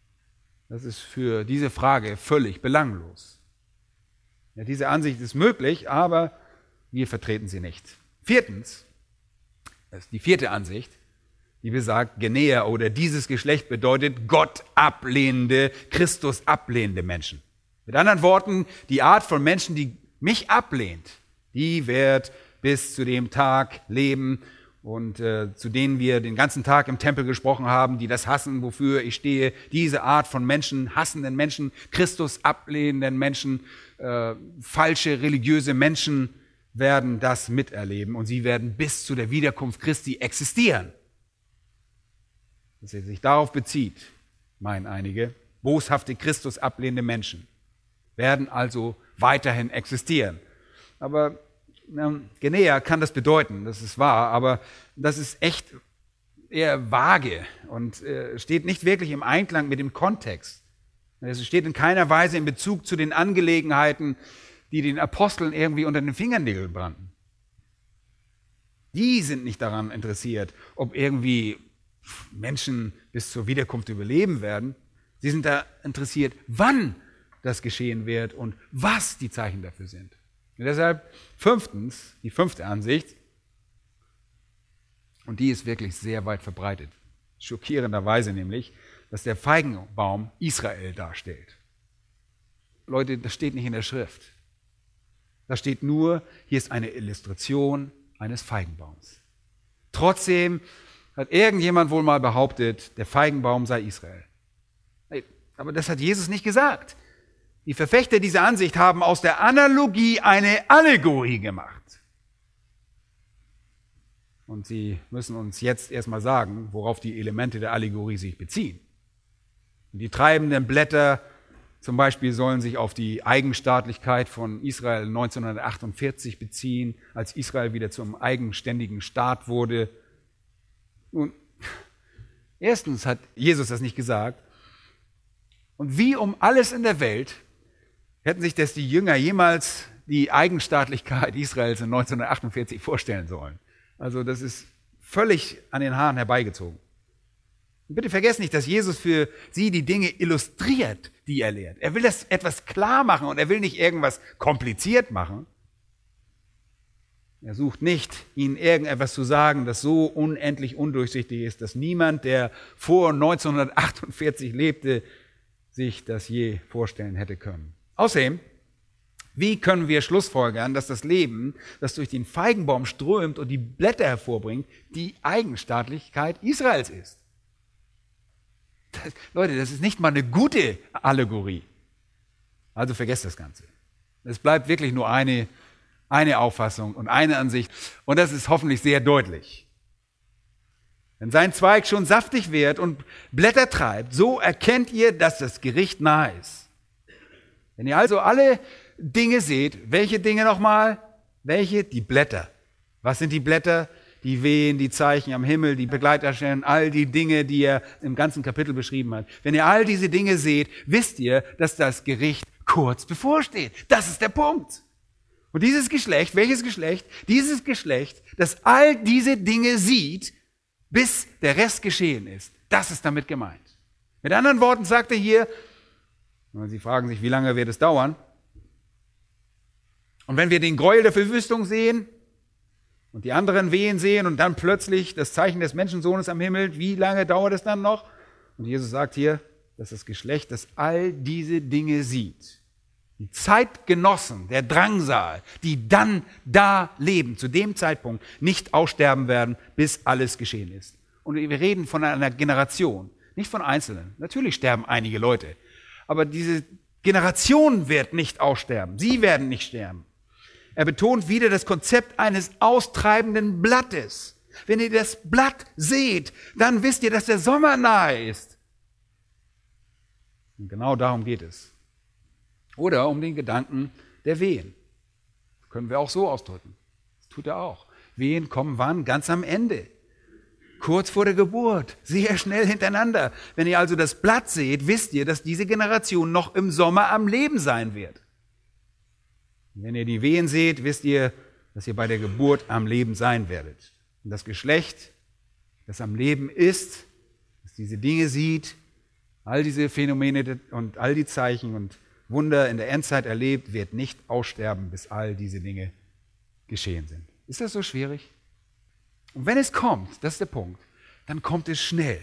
Speaker 1: Das ist für diese Frage völlig belanglos. Ja, diese Ansicht ist möglich, aber wir vertreten sie nicht. Viertens, das ist die vierte Ansicht, die besagt, Genea oder dieses Geschlecht bedeutet Gott ablehnende, Christus ablehnende Menschen. Mit anderen Worten, die Art von Menschen, die mich ablehnt, die wird bis zu dem Tag leben und zu denen wir den ganzen Tag im Tempel gesprochen haben, die das hassen, wofür ich stehe. Diese Art von Menschen, hassenden Menschen, Christus ablehnenden Menschen, falsche religiöse Menschen werden das miterleben und sie werden bis zu der Wiederkunft Christi existieren. Dass er sich darauf bezieht, meinen einige, boshafte Christus ablehnende Menschen werden also weiterhin existieren. Aber Genea kann das bedeuten, das ist wahr, aber das ist echt eher vage und steht nicht wirklich im Einklang mit dem Kontext. Es steht in keiner Weise in Bezug zu den Angelegenheiten, die den Aposteln irgendwie unter den Fingernägeln brannten. Die sind nicht daran interessiert, ob irgendwie Menschen bis zur Wiederkunft überleben werden. Sie sind da interessiert, wann das geschehen wird und was die Zeichen dafür sind. Und deshalb fünftens, die fünfte Ansicht, und die ist wirklich sehr weit verbreitet, schockierenderweise nämlich, dass der Feigenbaum Israel darstellt. Leute, das steht nicht in der Schrift. Da steht nur, hier ist eine Illustration eines Feigenbaums. Trotzdem hat irgendjemand wohl mal behauptet, der Feigenbaum sei Israel. Aber das hat Jesus nicht gesagt. Die Verfechter dieser Ansicht haben aus der Analogie eine Allegorie gemacht. Und sie müssen uns jetzt erstmal sagen, worauf die Elemente der Allegorie sich beziehen. Und die treibenden Blätter zum Beispiel sollen sich auf die Eigenstaatlichkeit von Israel 1948 beziehen, als Israel wieder zum eigenständigen Staat wurde. Nun, erstens hat Jesus das nicht gesagt. Und wie um alles in der Welt hätten sich das die Jünger jemals die Eigenstaatlichkeit Israels in 1948 vorstellen sollen. Also das ist völlig an den Haaren herbeigezogen. Und bitte vergesst nicht, dass Jesus für sie die Dinge illustriert, die er lehrt. Er will das etwas klar machen und er will nicht irgendwas kompliziert machen. Er sucht nicht, ihnen irgendetwas zu sagen, das so unendlich undurchsichtig ist, dass niemand, der vor 1948 lebte, sich das je vorstellen hätte können. Außerdem, wie können wir schlussfolgern, dass das Leben, das durch den Feigenbaum strömt und die Blätter hervorbringt, die Eigenstaatlichkeit Israels ist? Leute, das ist nicht mal eine gute Allegorie. Also vergesst das Ganze. Es bleibt wirklich nur eine Auffassung und eine Ansicht. Und das ist hoffentlich sehr deutlich. Wenn sein Zweig schon saftig wird und Blätter treibt, so erkennt ihr, dass das Gericht nahe ist. Wenn ihr also alle Dinge seht, welche Dinge nochmal? Welche? Die Blätter. Was sind die Blätter? Die Wehen, die Zeichen am Himmel, die Begleiterscheinungen, all die Dinge, die er im ganzen Kapitel beschrieben hat. Wenn ihr all diese Dinge seht, wisst ihr, dass das Gericht kurz bevorsteht. Das ist der Punkt. Und dieses Geschlecht, welches Geschlecht? Dieses Geschlecht, das all diese Dinge sieht, bis der Rest geschehen ist. Das ist damit gemeint. Mit anderen Worten sagt er hier, und Sie fragen sich, wie lange wird es dauern? Und wenn wir den Gräuel der Verwüstung sehen und die anderen Wehen sehen und dann plötzlich das Zeichen des Menschensohnes am Himmel, wie lange dauert es dann noch? Und Jesus sagt hier, dass das Geschlecht, das all diese Dinge sieht, die Zeitgenossen, der Drangsal, die dann da leben, zu dem Zeitpunkt nicht aussterben werden, bis alles geschehen ist. Und wir reden von einer Generation, nicht von Einzelnen. Natürlich sterben einige Leute, aber diese Generation wird nicht aussterben. Sie werden nicht sterben. Er betont wieder das Konzept eines austreibenden Blattes. Wenn ihr das Blatt seht, dann wisst ihr, dass der Sommer nahe ist. Und genau darum geht es. Oder um den Gedanken der Wehen. Das können wir auch so ausdrücken. Das tut er auch. Wehen kommen wann? Ganz am Ende. Kurz vor der Geburt. Sehr schnell hintereinander. Wenn ihr also das Blatt seht, wisst ihr, dass diese Generation noch im Sommer am Leben sein wird. Und wenn ihr die Wehen seht, wisst ihr, dass ihr bei der Geburt am Leben sein werdet. Und das Geschlecht, das am Leben ist, das diese Dinge sieht, all diese Phänomene und all die Zeichen und Wunder in der Endzeit erlebt, wird nicht aussterben, bis all diese Dinge geschehen sind. Ist das so schwierig? Und wenn es kommt, das ist der Punkt, dann kommt es schnell.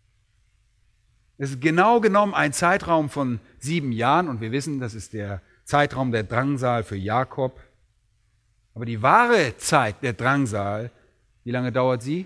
Speaker 1: Es ist genau genommen ein Zeitraum von 7 Jahren und wir wissen, das ist der Zeitraum der Drangsal für Jakob. Aber die wahre Zeit der Drangsal, wie lange dauert sie?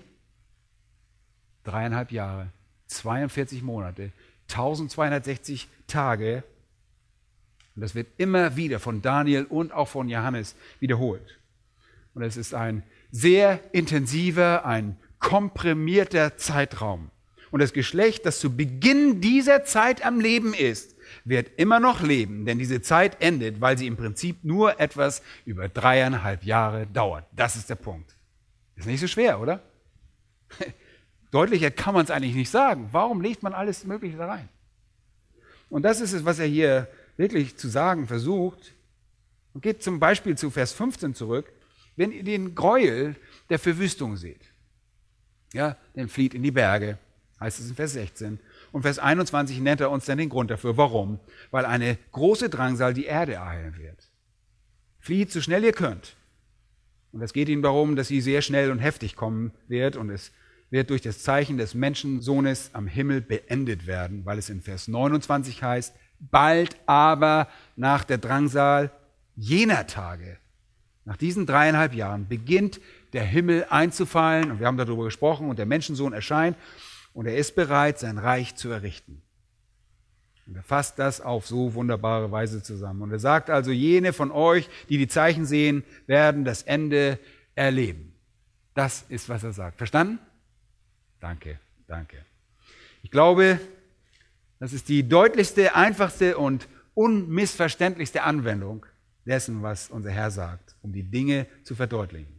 Speaker 1: 3,5 Jahre, 42 Monate, 1260 Tage. Und das wird immer wieder von Daniel und auch von Johannes wiederholt. Und es ist ein sehr intensiver, ein komprimierter Zeitraum. Und das Geschlecht, das zu Beginn dieser Zeit am Leben ist, wird immer noch leben, denn diese Zeit endet, weil sie im Prinzip nur etwas über 3,5 Jahre dauert. Das ist der Punkt. Ist nicht so schwer, oder? Deutlicher kann man es eigentlich nicht sagen. Warum legt man alles Mögliche da rein? Und das ist es, was er hier wirklich zu sagen versucht. Und geht zum Beispiel zu Vers 15 zurück. Wenn ihr den Gräuel der Verwüstung seht, ja, dann flieht in die Berge, heißt es in Vers 16. Und Vers 21 nennt er uns dann den Grund dafür. Warum? Weil eine große Drangsal die Erde ereilen wird. Flieht so schnell ihr könnt. Und es geht ihm darum, dass sie sehr schnell und heftig kommen wird. Und es wird durch das Zeichen des Menschensohnes am Himmel beendet werden, weil es in Vers 29 heißt, bald aber nach der Drangsal jener Tage, nach diesen 3,5 Jahren, beginnt der Himmel einzufallen. Und wir haben darüber gesprochen. Und der Menschensohn erscheint. Und er ist bereit, sein Reich zu errichten. Und er fasst das auf so wunderbare Weise zusammen. Und er sagt also, jene von euch, die die Zeichen sehen, werden das Ende erleben. Das ist, was er sagt. Verstanden? Danke, danke. Ich glaube, das ist die deutlichste, einfachste und unmissverständlichste Anwendung dessen, was unser Herr sagt, um die Dinge zu verdeutlichen.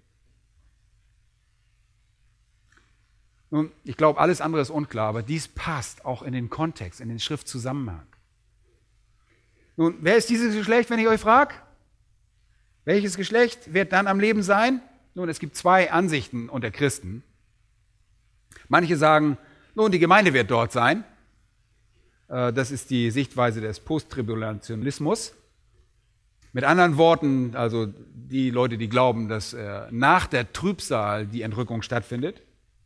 Speaker 1: Nun, ich glaube, alles andere ist unklar, aber dies passt auch in den Kontext, in den Schriftzusammenhang. Nun, wer ist dieses Geschlecht, wenn ich euch frage? Welches Geschlecht wird dann am Leben sein? Nun, es gibt 2 Ansichten unter Christen. Manche sagen, nun, die Gemeinde wird dort sein. Das ist die Sichtweise des Posttribulationismus. Mit anderen Worten, also die Leute, die glauben, dass nach der Trübsal die Entrückung stattfindet.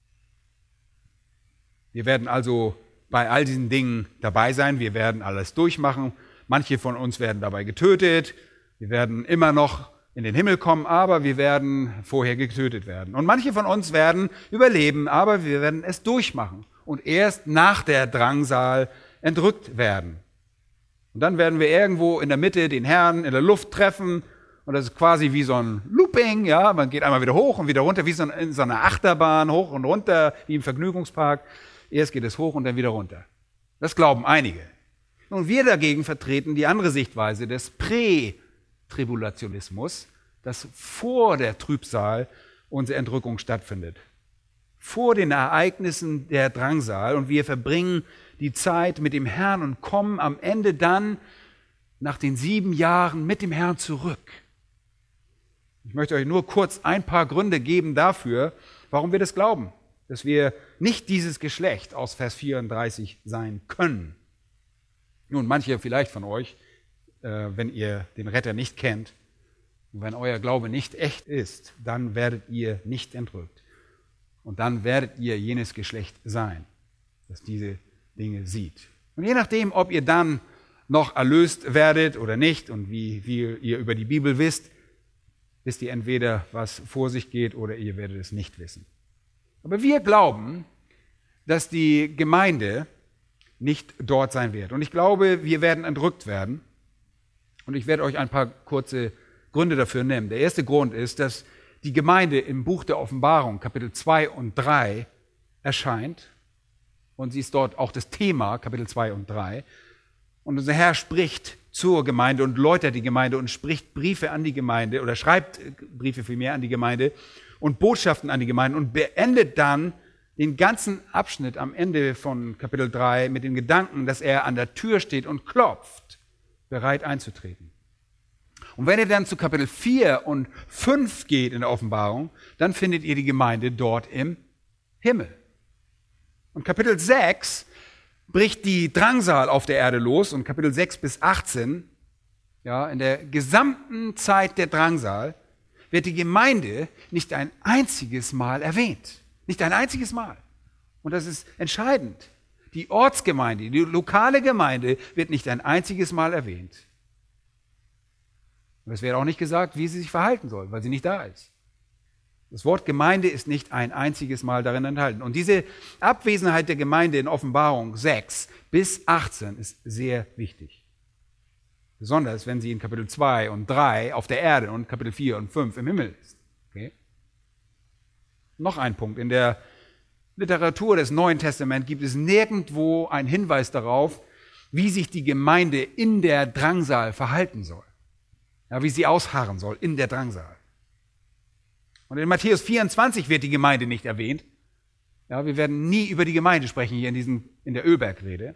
Speaker 1: Wir werden also bei all diesen Dingen dabei sein. Wir werden alles durchmachen. Manche von uns werden dabei getötet. Wir werden immer noch in den Himmel kommen, aber wir werden vorher getötet werden. Und manche von uns werden überleben, aber wir werden es durchmachen und erst nach der Drangsal entrückt werden. Und dann werden wir irgendwo in der Mitte den Herrn in der Luft treffen. Und das ist quasi wie so ein Looping, ja. Man geht einmal wieder hoch und wieder runter, wie in so einer Achterbahn, hoch und runter, wie im Vergnügungspark. Erst geht es hoch und dann wieder runter. Das glauben einige. Nun, wir dagegen vertreten die andere Sichtweise des Prätribulationismus, dass vor der Trübsal unsere Entrückung stattfindet. Vor den Ereignissen der Drangsal, und wir verbringen die Zeit mit dem Herrn und kommen am Ende dann nach den 7 Jahren mit dem Herrn zurück. Ich möchte euch nur kurz ein paar Gründe geben dafür, warum wir das glauben, dass wir nicht dieses Geschlecht aus Vers 34 sein können. Nun, manche vielleicht von euch, wenn ihr den Retter nicht kennt, und wenn euer Glaube nicht echt ist, dann werdet ihr nicht entrückt. Und dann werdet ihr jenes Geschlecht sein, das diese Dinge sieht. Und je nachdem, ob ihr dann noch erlöst werdet oder nicht und wie ihr über die Bibel wisst ihr entweder, was vor sich geht, oder ihr werdet es nicht wissen. Aber wir glauben, dass die Gemeinde nicht dort sein wird. Und ich glaube, wir werden entrückt werden. Und ich werde euch ein paar kurze Gründe dafür nennen. Der erste Grund ist, dass die Gemeinde im Buch der Offenbarung, Kapitel 2 und 3, erscheint. Und sie ist dort auch das Thema, Kapitel 2 und 3. Und unser Herr spricht zur Gemeinde und läutert die Gemeinde und spricht Briefe an die Gemeinde oder schreibt Briefe vielmehr an die Gemeinde und Botschaften an die Gemeinde und beendet dann den ganzen Abschnitt am Ende von Kapitel 3 mit dem Gedanken, dass er an der Tür steht und klopft, bereit einzutreten. Und wenn ihr dann zu Kapitel 4 und 5 geht in der Offenbarung, dann findet ihr die Gemeinde dort im Himmel. Und Kapitel 6 bricht die Drangsal auf der Erde los, und Kapitel 6 bis 18, ja, in der gesamten Zeit der Drangsal, wird die Gemeinde nicht ein einziges Mal erwähnt. Nicht ein einziges Mal. Und das ist entscheidend. Die Ortsgemeinde, die lokale Gemeinde wird nicht ein einziges Mal erwähnt. Und es wird auch nicht gesagt, wie sie sich verhalten soll, weil sie nicht da ist. Das Wort Gemeinde ist nicht ein einziges Mal darin enthalten. Und diese Abwesenheit der Gemeinde in Offenbarung 6 bis 18 ist sehr wichtig. Besonders, wenn sie in Kapitel 2 und 3 auf der Erde und Kapitel 4 und 5 im Himmel ist. Okay? Noch ein Punkt. In der Literatur des Neuen Testaments gibt es nirgendwo einen Hinweis darauf, wie sich die Gemeinde in der Drangsal verhalten soll. Ja, wie sie ausharren soll in der Drangsal. Und in Matthäus 24 wird die Gemeinde nicht erwähnt. Ja, wir werden nie über die Gemeinde sprechen hier in der Ölbergrede.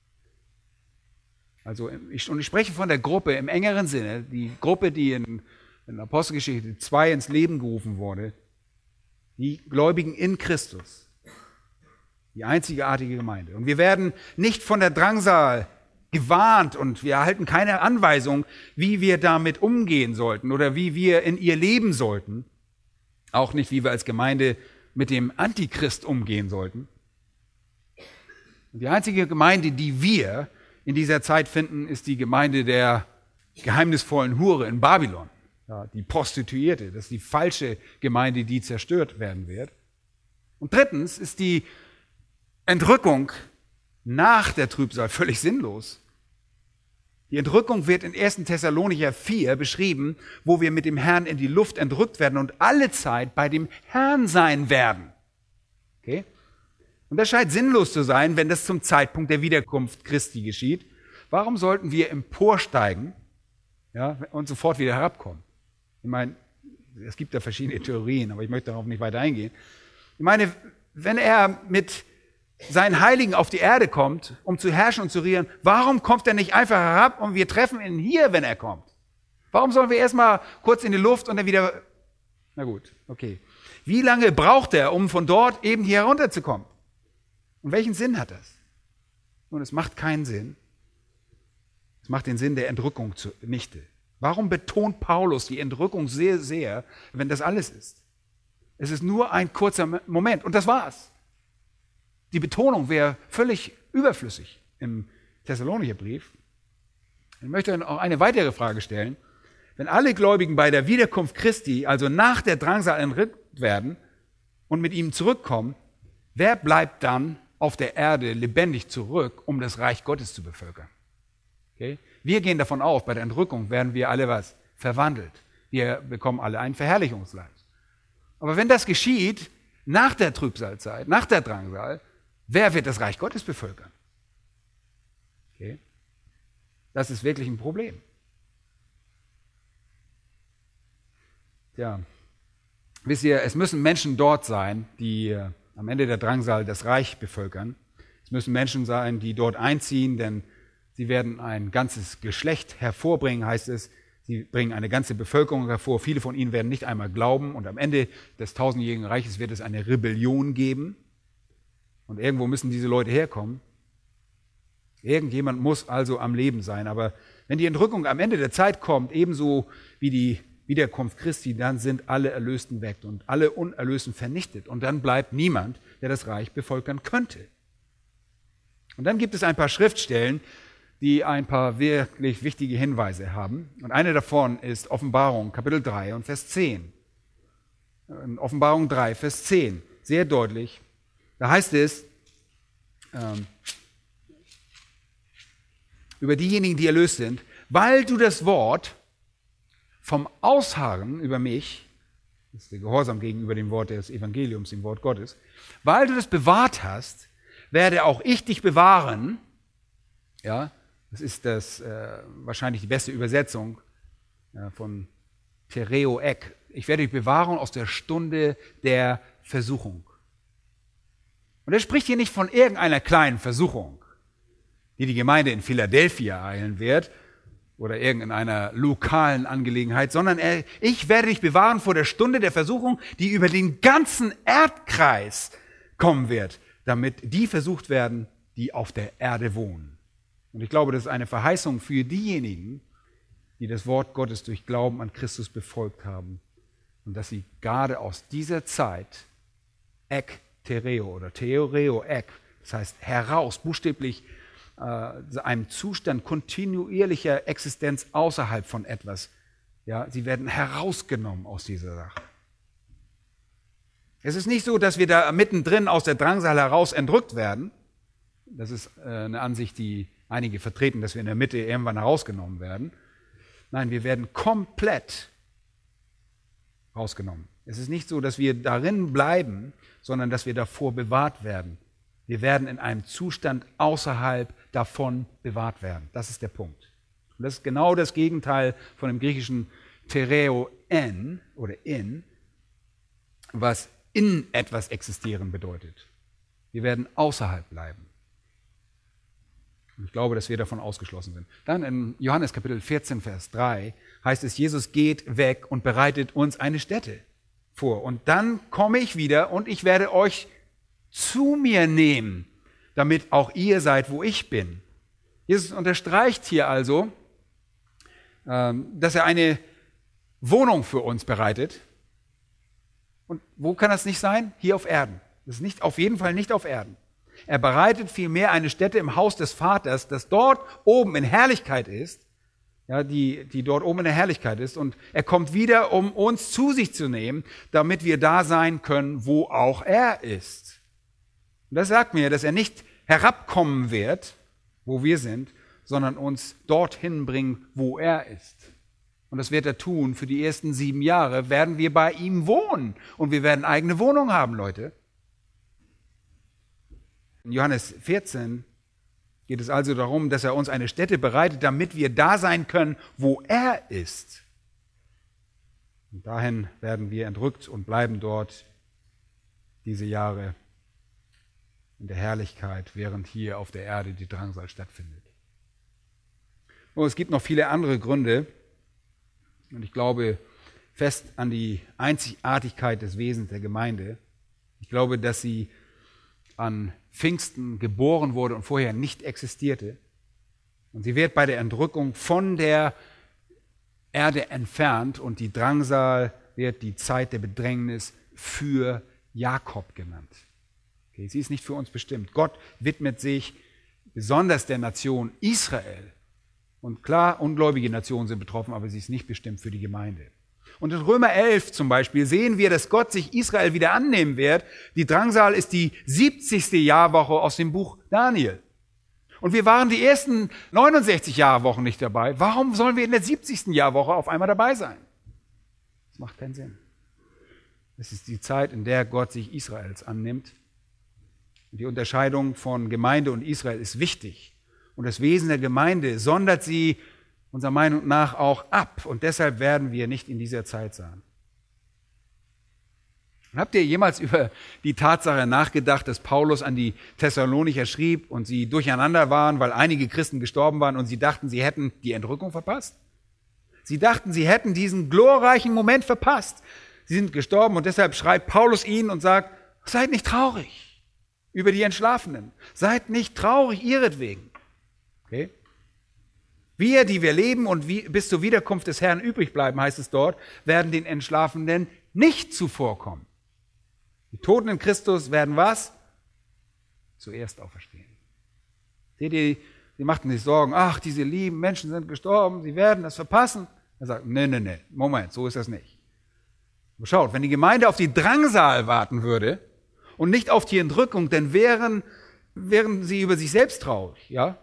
Speaker 1: Also ich spreche von der Gruppe im engeren Sinne, die Gruppe, die in Apostelgeschichte 2 ins Leben gerufen wurde, die Gläubigen in Christus, die einzigartige Gemeinde. Und wir werden nicht von der Drangsal gewarnt und wir erhalten keine Anweisung, wie wir damit umgehen sollten oder wie wir in ihr leben sollten. Auch nicht, wie wir als Gemeinde mit dem Antichrist umgehen sollten. Und die einzige Gemeinde, die wir in dieser Zeit finden, ist die Gemeinde der geheimnisvollen Hure in Babylon. Ja, die Prostituierte, das ist die falsche Gemeinde, die zerstört werden wird. Und drittens ist die Entrückung nach der Trübsal völlig sinnlos. Die Entrückung wird in 1. Thessalonicher 4 beschrieben, wo wir mit dem Herrn in die Luft entrückt werden und alle Zeit bei dem Herrn sein werden. Okay? Und das scheint sinnlos zu sein, wenn das zum Zeitpunkt der Wiederkunft Christi geschieht. Warum sollten wir emporsteigen, ja, und sofort wieder herabkommen? Ich meine, es gibt da verschiedene Theorien, aber ich möchte darauf nicht weiter eingehen. Ich meine, wenn er mit seinen Heiligen auf die Erde kommt, um zu herrschen und zu regieren, warum kommt er nicht einfach herab und wir treffen ihn hier, wenn er kommt? Warum sollen wir erstmal kurz in die Luft und dann wieder... Na gut, okay. Wie lange braucht er, um von dort eben hier herunterzukommen? Und welchen Sinn hat das? Nun, es macht keinen Sinn. Es macht den Sinn der Entrückung zunichte. Warum betont Paulus die Entrückung sehr, sehr, wenn das alles ist? Es ist nur ein kurzer Moment und das war's. Die Betonung wäre völlig überflüssig im Thessalonicher Brief. Ich möchte noch eine weitere Frage stellen. Wenn alle Gläubigen bei der Wiederkunft Christi, also nach der Drangsal entrückt werden und mit ihm zurückkommen, wer bleibt dann auf der Erde lebendig zurück, um das Reich Gottes zu bevölkern? Okay? Wir gehen davon aus, bei der Entrückung werden wir alle was? Verwandelt. Wir bekommen alle einen Verherrlichungsleib. Aber wenn das geschieht, nach der Trübsalzeit, nach der Drangsal, wer wird das Reich Gottes bevölkern? Okay. Das ist wirklich ein Problem. Ja. Wisst ihr, es müssen Menschen dort sein, die am Ende der Drangsal das Reich bevölkern. Es müssen Menschen sein, die dort einziehen, denn sie werden ein ganzes Geschlecht hervorbringen, heißt es. Sie bringen eine ganze Bevölkerung hervor. Viele von ihnen werden nicht einmal glauben. Und am Ende des tausendjährigen Reiches wird es eine Rebellion geben. Und irgendwo müssen diese Leute herkommen. Irgendjemand muss also am Leben sein. Aber wenn die Entrückung am Ende der Zeit kommt, ebenso wie die Wiederkunft Christi, dann sind alle Erlösten weg und alle Unerlösten vernichtet. Und dann bleibt niemand, der das Reich bevölkern könnte. Und dann gibt es ein paar Schriftstellen, die ein paar wirklich wichtige Hinweise haben. Und eine davon ist Offenbarung, Kapitel 3 und Vers 10. In Offenbarung 3, Vers 10, sehr deutlich. Da heißt es, über diejenigen, die erlöst sind, weil du das Wort vom Ausharren über mich, das ist der Gehorsam gegenüber dem Wort des Evangeliums, dem Wort Gottes, weil du das bewahrt hast, werde auch ich dich bewahren. Ja, das ist wahrscheinlich die beste Übersetzung von Tereo ek. Ich werde dich bewahren aus der Stunde der Versuchung. Und er spricht hier nicht von irgendeiner kleinen Versuchung, die Gemeinde in Philadelphia ereilen wird oder irgendeiner lokalen Angelegenheit, sondern ich werde dich bewahren vor der Stunde der Versuchung, die über den ganzen Erdkreis kommen wird, damit die versucht werden, die auf der Erde wohnen. Und ich glaube, das ist eine Verheißung für diejenigen, die das Wort Gottes durch Glauben an Christus befolgt haben und dass sie gerade aus dieser Zeit ek tereo oder theoreo ek, das heißt heraus, buchstäblich einem Zustand kontinuierlicher Existenz außerhalb von etwas. Ja, sie werden herausgenommen aus dieser Sache. Es ist nicht so, dass wir da mittendrin aus der Drangsal heraus entrückt werden. Das ist eine Ansicht, die einige vertreten, dass wir in der Mitte irgendwann herausgenommen werden. Nein, wir werden komplett rausgenommen. Es ist nicht so, dass wir darin bleiben, sondern dass wir davor bewahrt werden. Wir werden in einem Zustand außerhalb davon bewahrt werden. Das ist der Punkt. Und das ist genau das Gegenteil von dem griechischen tereo en oder in, was in etwas existieren bedeutet. Wir werden außerhalb bleiben. Und ich glaube, dass wir davon ausgeschlossen sind. Dann in Johannes Kapitel 14, Vers 3 heißt es, Jesus geht weg und bereitet uns eine Stätte vor. Und dann komme ich wieder und ich werde euch zu mir nehmen, damit auch ihr seid, wo ich bin. Jesus unterstreicht hier also, dass er eine Wohnung für uns bereitet. Und wo kann das nicht sein? Hier auf Erden. Das ist nicht, auf jeden Fall nicht auf Erden. Er bereitet vielmehr eine Stätte im Haus des Vaters, das dort oben in Herrlichkeit ist, ja, die dort oben in der Herrlichkeit ist. Und er kommt wieder, um uns zu sich zu nehmen, damit wir da sein können, wo auch er ist. Und das sagt mir, dass er nicht herabkommen wird, wo wir sind, sondern uns dorthin bringen, wo er ist. Und das wird er tun. Für die ersten 7 Jahre werden wir bei ihm wohnen. Und wir werden eigene Wohnung haben, Leute. In Johannes 14 geht es also darum, dass er uns eine Stätte bereitet, damit wir da sein können, wo er ist. Und dahin werden wir entrückt und bleiben dort diese Jahre in der Herrlichkeit, während hier auf der Erde die Drangsal stattfindet. Und es gibt noch viele andere Gründe. Und ich glaube fest an die Einzigartigkeit des Wesens der Gemeinde. Ich glaube, dass sie an Pfingsten geboren wurde und vorher nicht existierte. Und sie wird bei der Entrückung von der Erde entfernt und die Drangsal wird die Zeit der Bedrängnis für Jakob genannt. Okay, sie ist nicht für uns bestimmt. Gott widmet sich besonders der Nation Israel. Und klar, ungläubige Nationen sind betroffen, aber sie ist nicht bestimmt für die Gemeinde. Und in Römer 11 zum Beispiel sehen wir, dass Gott sich Israel wieder annehmen wird. Die Drangsal ist die 70. Jahrwoche aus dem Buch Daniel. Und wir waren die ersten 69 Jahrwochen nicht dabei. Warum sollen wir in der 70. Jahrwoche auf einmal dabei sein? Das macht keinen Sinn. Es ist die Zeit, in der Gott sich Israels annimmt. Die Unterscheidung von Gemeinde und Israel ist wichtig. Und das Wesen der Gemeinde sondert sie unserer Meinung nach auch ab. Und deshalb werden wir nicht in dieser Zeit sein. Und habt ihr jemals über die Tatsache nachgedacht, dass Paulus an die Thessalonicher schrieb und sie durcheinander waren, weil einige Christen gestorben waren und sie dachten, sie hätten die Entrückung verpasst? Sie dachten, sie hätten diesen glorreichen Moment verpasst. Sie sind gestorben und deshalb schreibt Paulus ihnen und sagt, seid nicht traurig über die Entschlafenen. Seid nicht traurig ihretwegen. Okay? Wir, die wir leben und bis zur Wiederkunft des Herrn übrig bleiben, heißt es dort, werden den Entschlafenen nicht zuvorkommen. Die Toten in Christus werden was? Zuerst auferstehen. Seht ihr, sie machten sich Sorgen, ach, diese lieben Menschen sind gestorben, sie werden das verpassen. Er sagt, nee, Moment, so ist das nicht. Aber schaut, wenn die Gemeinde auf die Drangsal warten würde und nicht auf die Entrückung, dann wären sie über sich selbst traurig, ja?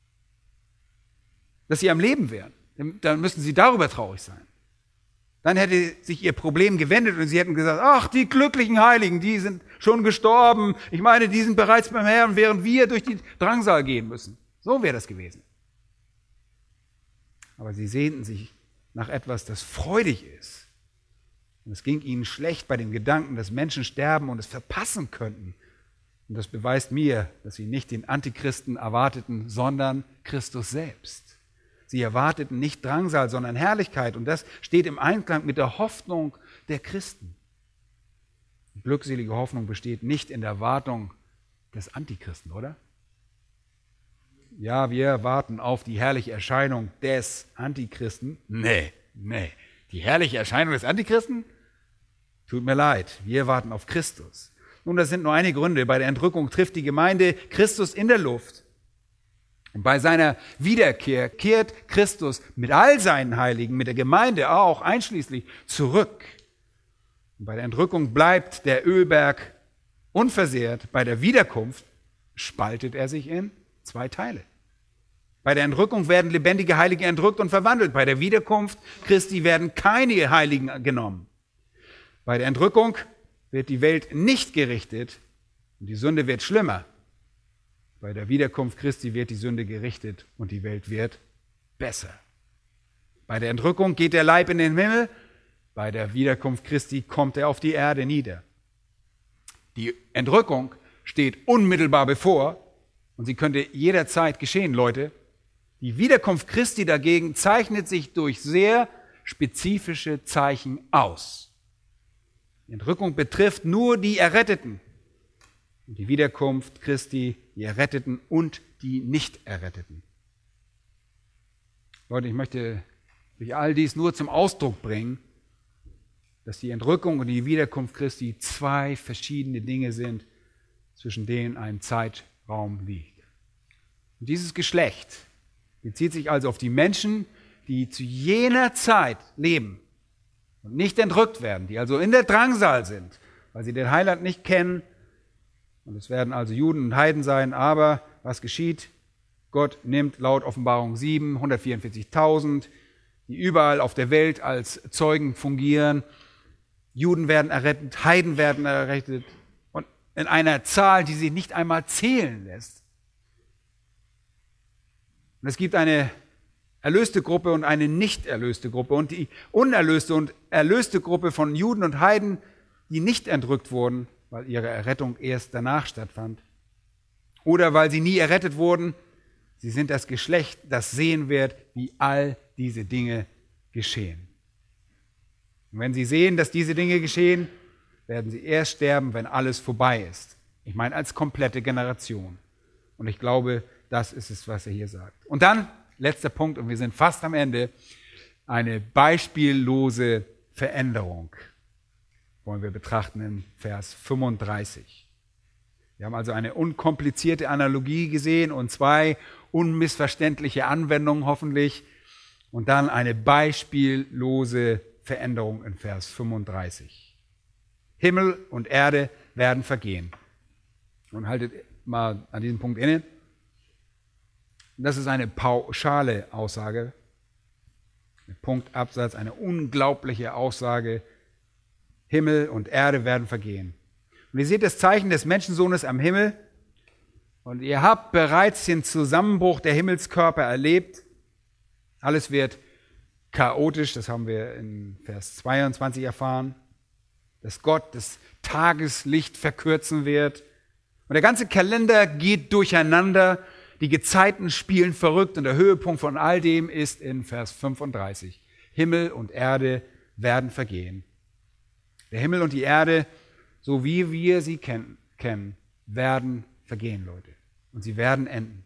Speaker 1: Dass sie am Leben wären. Dann müssten sie darüber traurig sein. Dann hätte sich ihr Problem gewendet und sie hätten gesagt, ach, die glücklichen Heiligen, die sind schon gestorben. Ich meine, die sind bereits beim Herrn, während wir durch die Drangsal gehen müssen. So wäre das gewesen. Aber sie sehnten sich nach etwas, das freudig ist. Und es ging ihnen schlecht bei dem Gedanken, dass Menschen sterben und es verpassen könnten. Und das beweist mir, dass sie nicht den Antichristen erwarteten, sondern Christus selbst. Sie erwarteten nicht Drangsal, sondern Herrlichkeit. Und das steht im Einklang mit der Hoffnung der Christen. Die glückselige Hoffnung besteht nicht in der Erwartung des Antichristen, oder? Ja, wir warten auf die herrliche Erscheinung des Antichristen. Nee. Die herrliche Erscheinung des Antichristen? Tut mir leid, wir warten auf Christus. Nun, das sind nur einige Gründe. Bei der Entrückung trifft die Gemeinde Christus in der Luft. Und bei seiner Wiederkehr kehrt Christus mit all seinen Heiligen, mit der Gemeinde auch einschließlich, zurück. Und bei der Entrückung bleibt der Ölberg unversehrt. Bei der Wiederkunft spaltet er sich in 2 Teile. Bei der Entrückung werden lebendige Heilige entrückt und verwandelt. Bei der Wiederkunft Christi werden keine Heiligen genommen. Bei der Entrückung wird die Welt nicht gerichtet und die Sünde wird schlimmer. Bei der Wiederkunft Christi wird die Sünde gerichtet und die Welt wird besser. Bei der Entrückung geht der Leib in den Himmel, bei der Wiederkunft Christi kommt er auf die Erde nieder. Die Entrückung steht unmittelbar bevor und sie könnte jederzeit geschehen, Leute. Die Wiederkunft Christi dagegen zeichnet sich durch sehr spezifische Zeichen aus. Die Entrückung betrifft nur die Erretteten. Und die Wiederkunft Christi, die Erretteten und die Nicht-Erretteten. Leute, ich möchte durch all dies nur zum Ausdruck bringen, dass die Entrückung und die Wiederkunft Christi 2 verschiedene Dinge sind, zwischen denen ein Zeitraum liegt. Und dieses Geschlecht bezieht sich also auf die Menschen, die zu jener Zeit leben und nicht entrückt werden, die also in der Drangsal sind, weil sie den Heiland nicht kennen. Und es werden also Juden und Heiden sein, aber was geschieht? Gott nimmt laut Offenbarung 7 144.000, die überall auf der Welt als Zeugen fungieren. Juden werden errettet, Heiden werden errettet und in einer Zahl, die sich nicht einmal zählen lässt. Und es gibt eine erlöste Gruppe und eine nicht erlöste Gruppe. Und die unerlöste und erlöste Gruppe von Juden und Heiden, die nicht entrückt wurden, weil ihre Errettung erst danach stattfand. Oder weil sie nie errettet wurden. Sie sind das Geschlecht, das sehen wird, wie all diese Dinge geschehen. Und wenn sie sehen, dass diese Dinge geschehen, werden sie erst sterben, wenn alles vorbei ist. Ich meine, als komplette Generation. Und ich glaube, das ist es, was er hier sagt. Und dann, letzter Punkt, und wir sind fast am Ende, eine beispiellose Veränderung wollen wir betrachten in Vers 35. Wir haben also eine unkomplizierte Analogie gesehen und 2 unmissverständliche Anwendungen hoffentlich und dann eine beispiellose Veränderung in Vers 35. Himmel und Erde werden vergehen. Und haltet mal an diesem Punkt inne. Das ist eine pauschale Aussage, ein Punktabsatz, eine unglaubliche Aussage. Himmel und Erde werden vergehen. Und ihr seht das Zeichen des Menschensohnes am Himmel und ihr habt bereits den Zusammenbruch der Himmelskörper erlebt. Alles wird chaotisch, das haben wir in Vers 22 erfahren. dass Gott das Tageslicht verkürzen wird. Und der ganze Kalender geht durcheinander. Die Gezeiten spielen verrückt und der Höhepunkt von all dem ist in Vers 35. Himmel und Erde werden vergehen. Der Himmel und die Erde, so wie wir sie kennen, werden vergehen, Leute. Und sie werden enden.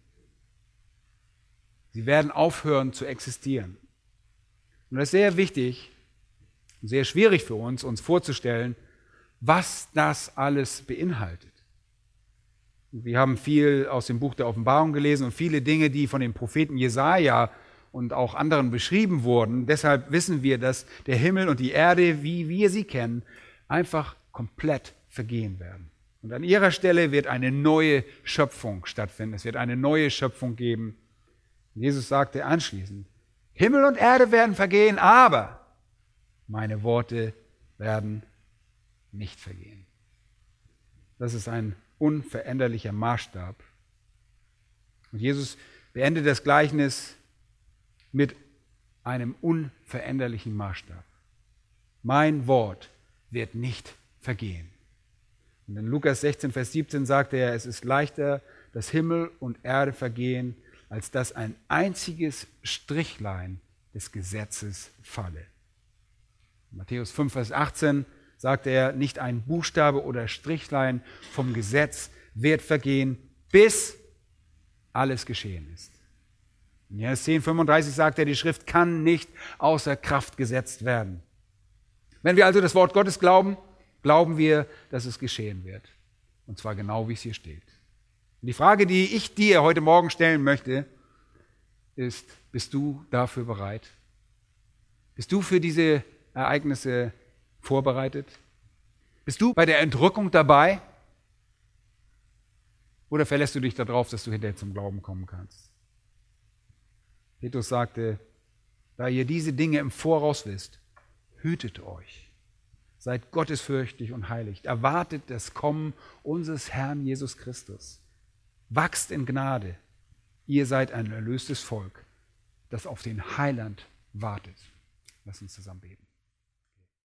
Speaker 1: Sie werden aufhören zu existieren. Und das ist sehr wichtig und sehr schwierig für uns vorzustellen, was das alles beinhaltet. Wir haben viel aus dem Buch der Offenbarung gelesen und viele Dinge, die von dem Propheten Jesaja und auch anderen beschrieben wurden. Deshalb wissen wir, dass der Himmel und die Erde, wie wir sie kennen, einfach komplett vergehen werden. Und an ihrer Stelle wird eine neue Schöpfung stattfinden. Es wird eine neue Schöpfung geben. Jesus sagte anschließend, Himmel und Erde werden vergehen, aber meine Worte werden nicht vergehen. Das ist ein unveränderlicher Maßstab. Und Jesus beendet das Gleichnis mit einem unveränderlichen Maßstab. Mein Wort wird nicht vergehen. Und in Lukas 16, Vers 17 sagte er, es ist leichter, dass Himmel und Erde vergehen, als dass ein einziges Strichlein des Gesetzes falle. In Matthäus 5, Vers 18 sagte er, nicht ein Buchstabe oder Strichlein vom Gesetz wird vergehen, bis alles geschehen ist. In Johannes 10, 35 sagt er, die Schrift kann nicht außer Kraft gesetzt werden. Wenn wir also das Wort Gottes glauben, glauben wir, dass es geschehen wird. Und zwar genau, wie es hier steht. Und die Frage, die ich dir heute Morgen stellen möchte, ist, bist du dafür bereit? Bist du für diese Ereignisse vorbereitet? Bist du bei der Entrückung dabei? Oder verlässt du dich darauf, dass du hinterher zum Glauben kommen kannst? Petrus sagte, da ihr diese Dinge im Voraus wisst, hütet euch. Seid gottesfürchtig und heilig. Erwartet das Kommen unseres Herrn Jesus Christus. Wachst in Gnade. Ihr seid ein erlöstes Volk, das auf den Heiland wartet. Lass uns zusammen beten.